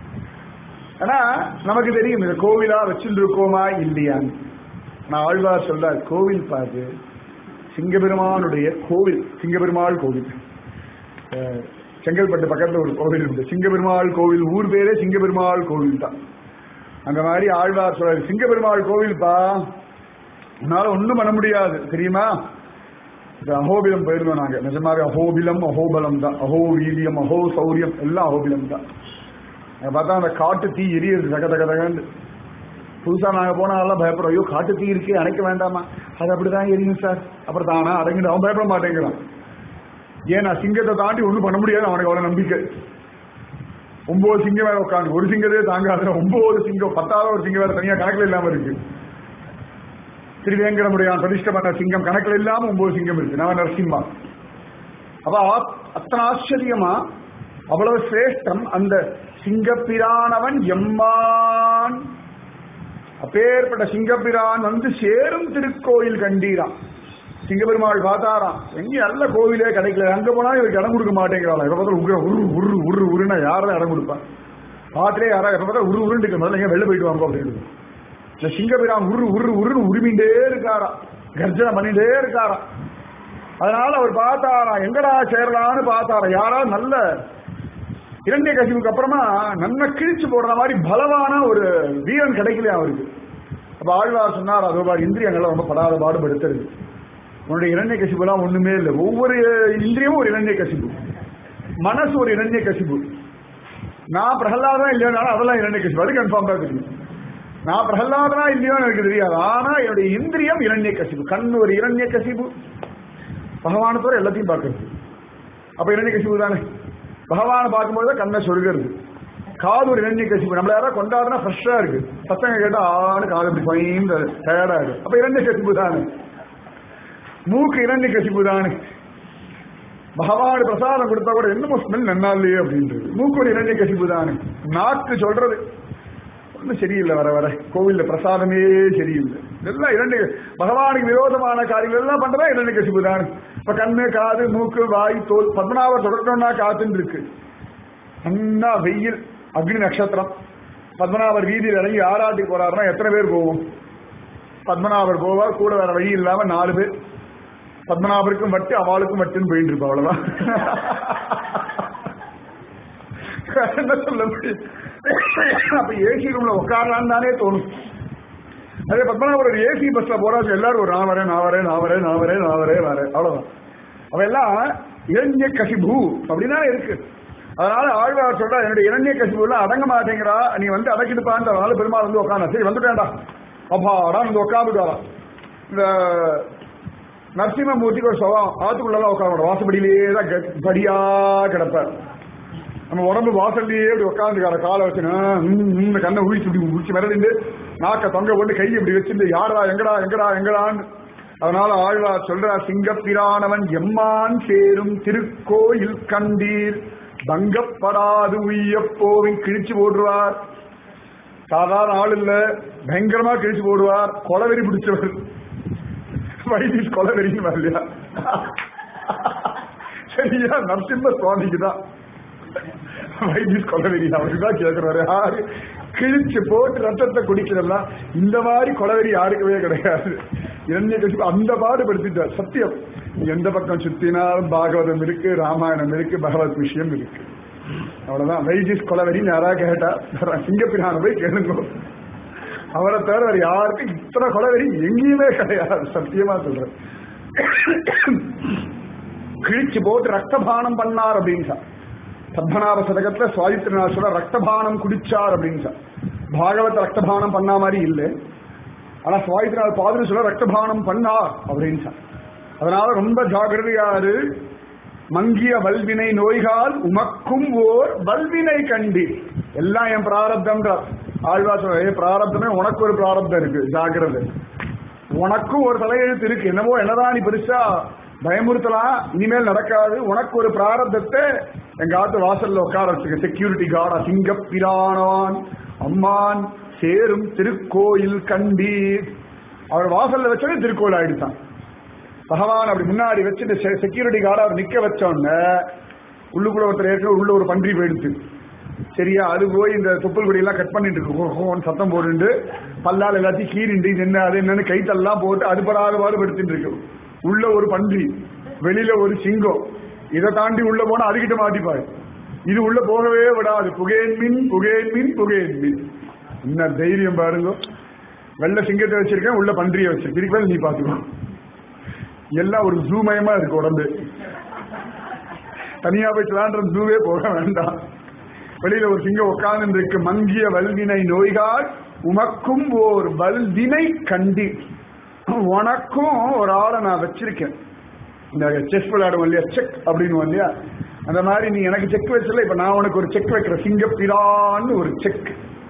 [SPEAKER 1] ஆனா நமக்கு தெரியும் இந்த கோவிலா வச்சுட்டு இருக்கோமா இல்லையான்னு. நான் ஆழ்வார் சொல்றார், கோவில் பாரு சிங்கபெருமானுடைய கோவில், சிங்கபெருமாள் கோவில். செங்கல்பட்டு பக்கத்துல ஒரு கோவில் உண்டு, சிங்கபெருமாள் கோவில். ஊர் பேரே சிங்கபெருமாள் கோவில் தான். அந்த மாதிரி ஆழ்வார் சொல்றாரு, சிங்கபெருமாள் கோவில்பா, உன்னால ஒண்ணும் பண்ண முடியாது தெரியுமா. அஹோபிலம் போயிருந்தோம் நாங்க. நிஜமாவே அஹோபிலம் அஹோபலம் தான். அஹோ வீரியம் அஹோ சௌரியம் எல்லாம் அஹோபிலம் தான். பார்த்தா அந்த காட்டு தீ எரியுது தக தக தகன்னு. புதுசா நாங்க போனாலும் பயப்படுறோம், ஐயோ காட்டு தீ இருக்கு அணைக்க வேண்டாமா, அது அப்படிதான் எரியும் சார். அப்புறம் தானா அடங்கிட்டு அவன் பயப்பட மாட்டேங்கிறான். ஏன்னா சிங்கத்தை தாண்டி ஒண்ணும் பண்ண முடியாது அவனுக்கு அவ்வளவு நம்பிக்கை. ஒன்பது சிங்கம் வேற உட்காந்து, ஒரு சிங்கத்தையே தாங்காத ஒன்பது சிங்கம், பத்தாவது ஒரு சிங்கம் வேற தனியா கணக்குல இல்லாம இருக்கு. திருவேங்கடமுடையான் பிரதிஷ்டை பண்ண சிங்கம் கணக்குல இல்லாம ஒன்பது சிங்கம் இருக்கு. நவ நரசிம்மா. அப்ப அத்தனை ஆச்சரியமா அவ்வளவு சிரேஷ்டம் அந்த சிங்கப்பிரானவன் எம்மான். அப்பேற்பட்ட சிங்கப்பிரான் வந்து சேரும் திருக்கோயில் கண்டீரான். சிங்கப்பெருமாள் பார்த்தாராம், எங்கேயும் நல்ல கோவிலே கிடைக்கல, அங்க போனா இவருக்கு இடம் கொடுக்க மாட்டேங்கிறாள். எப்ப பார்த்தா உரு உரு உரு உரு உருன்னா யாரும் இடம் கொடுப்பான். பாத்திரே யாரா எப்ப பார்த்தா உரு உருண்டு முதல்ல எங்க வெளில போயிட்டு வாங்க அப்படின்னு. இந்த சிங்கபிரான் உரு உரு உருன்னு உரிமிண்டே இருக்காராம், கர்ஜனை பண்ணிட்டே இருக்காராம். அதனால அவர் பார்த்தாராம், எங்கடா சேரலான்னு பார்த்தாராம். யாரா நல்ல இரண்டே கசிவுக்கு அப்புறமா நல்ல கிழிச்சு போடுற மாதிரி பலவான ஒரு வீரன் கிடைக்கலையா அவருக்கு. அப்ப ஆழ்வார் சொன்னார், அதோ பாரு இந்திரியங்கள்லாம் ரொம்ப படாத பாடுபடுத்துறது. உன்னுடைய இரண்டே கசிப்பு எல்லாம் ஒண்ணுமே இல்லை. ஒவ்வொரு இந்திரியமும் ஒரு இரண்டே கசிப்பு, மனசு ஒரு இரண்டே கசிப்பு. நான் பிரகலாதனா இல்லையானாலும் அதெல்லாம் இரண்டே கசிப்பு, அது கன்ஃபார்ம் தான் தெரியும். நான் பிரகலாதனா இல்லையோன்னு எனக்கு தெரியாது, ஆனா என்னுடைய இந்திரியம் இரண்டே கசிப்பு. கண் ஒரு இரண்டே கசிப்பு, பகவான தவிர எல்லாத்தையும் பார்க்கறது. அப்ப இரண்டே கசிப்பு தானே. பகவானை பார்க்கும்போது கண்ணை சொருகிறது. காது ஒரு இரண்டே கசிப்பு. நம்மள யாராவது கொண்டாடுனா ஃப்ரெஷ்ஷா இருக்கு, சத்தங்க கேட்டா ஆணு காது இப்படி பயந்து டயர்டா இருக்கு. அப்ப இரண்டே கசிப்பு தானே. மூக்கு இரண்டே கசிப்பு தானே. பகவான் பிரசாதம் கொடுத்தா கூட என்னமோ ஸ்மெல் நன்னா இல்லையே அப்படின்றது. மூக்கு ஒரு இரண்டே கசிப்பு தானே. நாக்கு சொல்றது ஒன்றும் சரியில்லை, வர வர கோவில்ல பிரசாதமே சரியில்லை. இதெல்லாம் இரண்டு பகவானுக்கு விரோதமான காரியங்கள் எல்லாம் பண்றதா இரண்டு கசிப்பு தானே. இப்ப கண்ணு காது மூக்கு வாய் தோல். பத்மநாபர் தொடரணும்னா காத்துன்னு இருக்கு. அண்ணா வெயில் அக்னி நட்சத்திரம். பத்மநாபர் வீதியில் இறங்கி ஆராட்டுக்கு போறாருன்னா எத்தனை பேர் போவோம்? பத்மநாபர் போவார், கூட வேற வழி இல்லாம நாலு பேர். பத்மநாபருக்கும் வட்டு அவளுக்கும் வட்டுன்னு போயிட்டு இருப்பா. அவ்வளவுதான். என்ன சொல்ல முடியும்? அப்ப ஏசி ரூம்ல உட்காரலான்னு தானே தோணும். அதே பத்மநாபர் ஒரு ஏசி பஸ்ல போறாச்சு, எல்லாரும் ஒரு நான் வரேன் நான் வரேன் நான் வரேன் நான் வரேன் நான் வரேன் வரேன் அவ்வளவுதான். அவ எல்லாம் இரண்ய கசிபு அப்படின்னா இருக்கு. அதனால ஆழ்வார் சொல்றா, என்னுடைய இரண்ய கசிபு எல்லாம் அடங்க மாட்டேங்கிறா, நீ வந்து அடக்கிடுப்பான்னு. அதனால பெருமாள் வந்து உட்காந்து, சரி வந்துட்டேன்டா அப்பாடா வந்து உட்காந்துட்டு வரா. இந்த நரசிம்மமூர்த்திக்கு ஒரு சவம் ஆத்துக்குள்ளலாம் உட்காந்து வாசப்படியிலேயே தான் படியா கிடப்பார். நம்ம உடம்பு வாசல்லையே இப்படி உட்காந்துக்கார காலை வச்சுன்னு கண்ணை உழிச்சு இப்படி உழிச்சு மிரண்டு நாக்க தொங்க போட்டு கையை இப்படி வச்சிருந்து யாரா எங்கடா எங்கடா எங்கடான்னு. அதனால ஆழ்வார் சொல்றா, சிங்கப்பிரானவன் எம்மான் சேரும் திருக்கோயில் கண்டீர் பங்கப்படாது உய்யப்போவின். கிழிச்சு போடுவார். சாதாரண ஆள் இல்ல, பயங்கரமா கிழிச்சு போடுவார். கொலவெறி பிடிச்சவர். வைதிஸ் கொலவெறின்னு வரலையா? சரியா நரசிம்ம சுவாமிக்கு தான் வைத்திஸ் கொலவெறி. அவருக்குதான் கேட்கிறாரு, யாரு கிழிச்சு போட்டு ரத்தத்தை குடிக்கிறதெல்லாம் இந்த மாதிரி கொலவெறி யாருக்குமே கிடையாது. இரண்டே கசிப்பு அந்த பாடுபடுத்திட்டார். சத்தியம், எந்த பக்கம் சுத்தினாலும் பாகவதம் இருக்கு, ராமாயணம் இருக்கு, பகவத் விஷயம் இருக்கு. அவ்வளவுதான். வைத்திஸ் கொலவெறின்னு யாராவது கேட்டா சிங்கப்பிரான போய் கேளுங்க. அவரை தவிர யாருக்கும் இத்தனை கொலவெறி எங்கேயுமே கிடையாது. சத்தியமா சொல்றேன். கிழிச்சு போட்டு ரக்தபானம் பண்ணார் அப்படின்னு சார். பத்மநாப சதகத்துல சுவாதித்ரநாத் சொல்ற ரக்தபானம் குடிச்சார் அப்படின்னு சார். பாகவத ரக்தபானம் பண்ணா மாதிரி இல்லை, ஆனா சுவாதித்ரநாத் பாதிரி சொல்ல ரக்தபானம் பண்ணார் அப்படின்னு சார். அதனால ரொம்ப ஜாகிரதையாரு. மங்கிய வல்வினை நோய்கால் உமக்கும் ஓர் வல்வினை கண்டி. எல்லாம் என் பிராரப்தம். ஆழ்வா சொல்ற பிராரப்தமே உனக்கு ஒரு பிராரப்தம் இருக்கு, ஜாகிரதை. உனக்கும் ஒரு தலையெழுத்து இருக்கு. என்னமோ என்னதான் நீ பெருசா பயமுறுத்தலாம், இனிமேல் நடக்காது. உனக்கு ஒரு பிராரப்தத்தை எங்க ஆத்து வாசல்ல உட்கார வச்சுக்க. செக்யூரிட்டி கார்டா சிங்கப்பிரானவான் அம்மான் சேரும் திருக்கோயில் கண்டி. அவர் வாசல்ல வச்சோடனே திருக்கோயில் ஆயிடுச்சான். பகவான் அப்படி முன்னாடி வச்சுட்டு செக்யூரிட்டி கார்டா அவர் நிக்க வச்சோன்னு உள்ளுக்குள்ள ஒருத்தர் ஏற்கனவே உள்ள ஒரு பன்றி போயிடுச்சு. சரியா, அது போய் இந்த தொப்புள் கொடி எல்லாம் கட் பண்ணிட்டு இருக்கு, சத்தம் போட்டு பல்லால் எல்லாத்தையும் கீறிண்டு என்ன அது என்னன்னு கைத்தெல்லாம் போட்டு அதுபடாத பாடுபடுத்திட்டு இருக்கு. உள்ள ஒரு பன்றி, வெளியில ஒரு சிங்கம். இதை தாண்டி உள்ள போனா அதுகிட்ட மாட்டிப்பாரு. இது உள்ள போகவே விடாது. புகேன் மின் புகேன் மின் புகேன் மின். என்ன தைரியம் பாருங்க. வெள்ள சிங்கத்தை வச்சிருக்கேன், உள்ள பன்றியை வச்சிருக்கேன். இதுக்கு நீ பாத்துக்கோ. எல்லாம் ஒரு ஜூமயமா இருக்கு உடம்பு. தனியா போய் விளாண்ட ஜூவே போக வேண்டாம். வெளியில ஒரு சிங்கம் உட்கார்ந்து இருக்கு. மங்கிய வல்வினை நோய்கால் உமக்கும் ஓர் வல்வினை கண்டி. உனக்கும் ஒரு ஆளை நான் வச்சிருக்கேன். இந்த செஸ் விளையாடுவோம் இல்லையா, செக் அப்படின்னு இல்லையா, அந்த மாதிரி நீ எனக்கு செக் வச்சல, இப்ப நான் உனக்கு ஒரு செக் வைக்கிறேன். சிங்கப்பிரான்னு ஒரு செக்.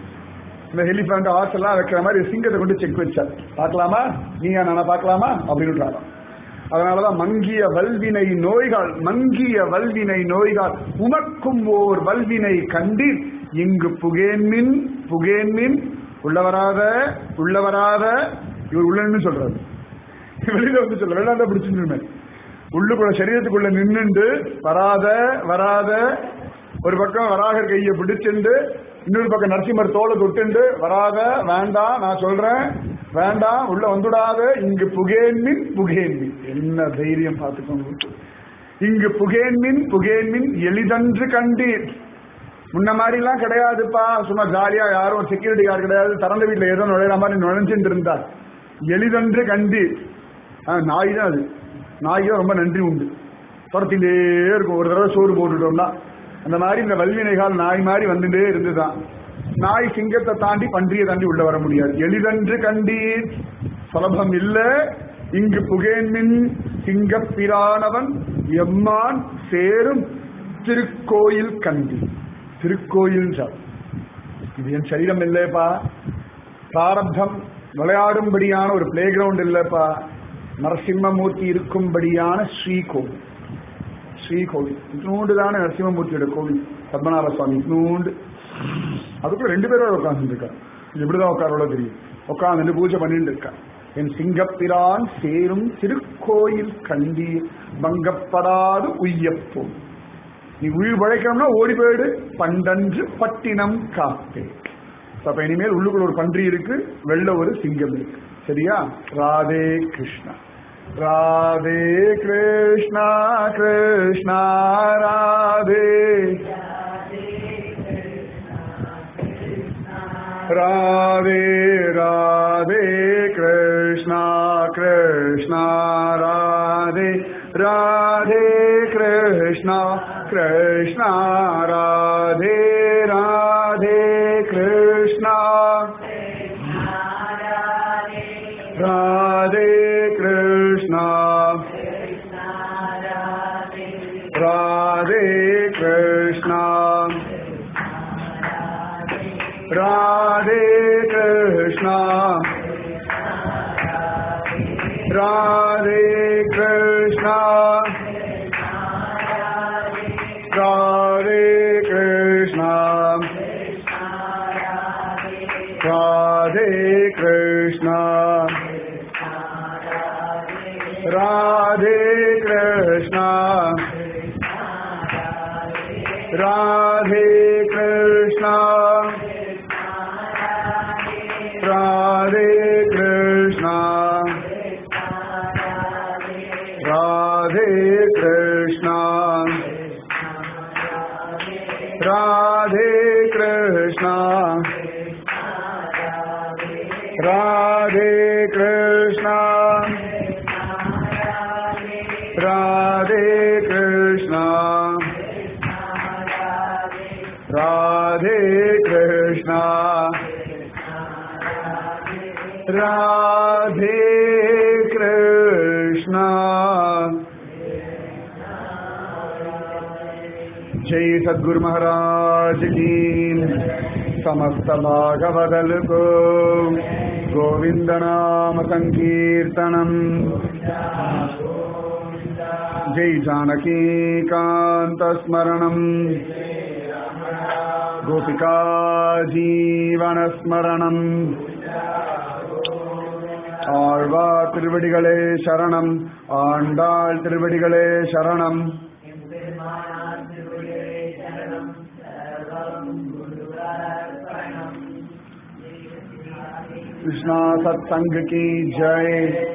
[SPEAKER 1] இந்த ஹெலிபேண்ட் ஆர்ஸ் எல்லாம் வைக்கிற மாதிரி சிங்கத்தை கொண்டு செக் வச்சார். பார்க்கலாமா, நீங்க நானா பார்க்கலாமா அப்படின்னு. அதனாலதான் மங்கிய வல்வினை நோய்கள், மங்கிய வல்வினை நோய்கள் உமக்கும் ஓர் வல்வினை கண்டீர் இங்கு புகேன்மின் புகேன்மின். உள்ளவராத உள்ளவராத. இவர் உள்ளன்னு சொல்றாரு, வெளியில வந்து சொல்ற வெளியாண்ட பிடிச்சிருந்த உள்ளுக்குள்ள சரீரத்துக்குள்ள நின்னுண்டு வராத வராத. ஒரு பக்கம் வராகர் கையை பிடிச்சுண்டு, இன்னொரு பக்கம் நரசிம்மர் தோலை தொட்டுண்டு வராத, வேண்டாம் நான் சொல்றேன் வேண்டாம், உள்ள வந்துடாத. இங்கு புகேன்மின் புகேன்மின். என்ன தைரியம் பார்த்துக்கோங்க. இங்கு புகேன்மின் புகேன்மின் எளிதன்று கண்டீர். முன்ன மாதிரி எல்லாம் கிடையாதுப்பா. சும்மா ஜாலியா யாரும் செக்யூரிட்டி கார்டு கிடையாது, திறந்த வீட்டுல ஏதோ நுழையிற மாதிரி நுழைஞ்சுட்டு இருந்தார். எளிதன்று கண்டீர். நாய் தான் அது. நாய்க்கு ரொம்ப நன்றி உண்டு. துரத்திலே இருக்கும். ஒரு தடவை சோறு போட்டுட்டோம்னா அந்த மாதிரி இந்த வல்வினைகால் நாய் மாதிரி வந்துட்டே இருந்துதான். நாய் சிங்கத்தை தாண்டி பன்றியை தாண்டி உள்ள வர முடியாது. எளிதன்று கண்டீர், சுலபம் இல்ல. இங்கு புகேன்மின் சிங்கப்பிரானவன் எம்மான் சேரும் திருக்கோயில் கண்டி. திருக்கோயில் சார், இது என் சரீரம் இல்லப்பா. பிராரப்தம் விளையாடும்படியான ஒரு பிளே கிரவுண்ட் இல்லப்பா. நரசிம்மமூர்த்தி இருக்கும்படியான ஸ்ரீகோவில். ஸ்ரீகோவில் இட்னூண்டு தானே நரசிம்மமூர்த்தியோட கோவில். பத்மநாப சுவாமி இட்னூண்டு. அதுக்குள்ள ரெண்டு பேரும் உட்கார்ந்து இருக்கா. எப்படிதான் உட்காரோட தெரியும். உட்கார்ந்து பூஜை பண்ணிட்டு இருக்கா. என் சிங்கப்பிரான் சேரும் திருக்கோயில் கண்டி பங்கப்படாது உய்யப்போம். நீ உயிர் பழைக்கணும்னா ஓடி போயிடு. பண்டன்று பட்டினம் காப்பே. அப்ப இனிமேல் உள்ளுக்குள்ள ஒரு பன்றி இருக்கு, வெள்ள ஒரு சிங்கம் இருக்கு. சரியா? Radhe Krishna Radhe Krishna Krishna Radhe Radhe Radhe Krishna Krishna Radhe Radhe Krishna Krishna Radhe Radhe Krishna Radhe Krishna Radhe Krishna Radhe Krishna Radhe Krishna Radhe Krishna Radhe Krishna Radhe Krishna Radhe Krishna Radhe Krishna Radhe Krishna Radhe Krishna Radhe Krishna Krishna Radhe Krishna Jai Sadguru Maharaj Ki समस्त भागवदल को गोविंद नाम संकीर्तनम जय जानकी कांत स्मरणम गोपिका जीवन स्मरणम आழ்வா திருவடிகளே சரணம் ஆண்டாள் திருவடிகளே சரணம் कृष्णा सत्संग की जय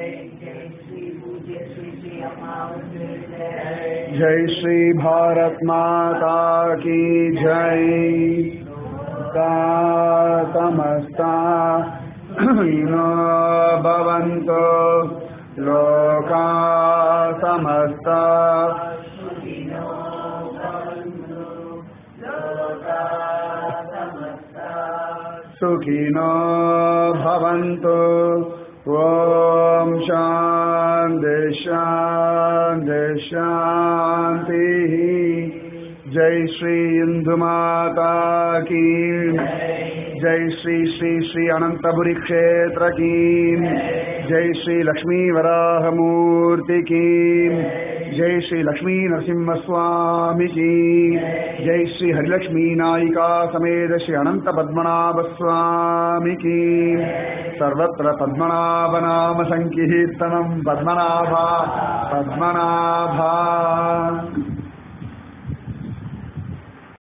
[SPEAKER 1] जय श्री भारत माता की जय का समस्ता नो भवन्तो लोका समस्ता सुखिनो भवन्तु ओम शांति शांति शांति जय श्री इंदु माता की जय श्री श्री श्री अनंतपुरी क्षेत्र की जय श्री लक्ष्मी वराह मूर्ति की जय श्री लक्ष्मी नरसिंह स्वामी की जय श्री हरिलक्ष्मी नायिका समेत श्री अनंत पद्मनाभ स्वामी की सर्वत्र पद्मनाभ नाम संकीर्तनम पद्मनाभा पद्मनाभा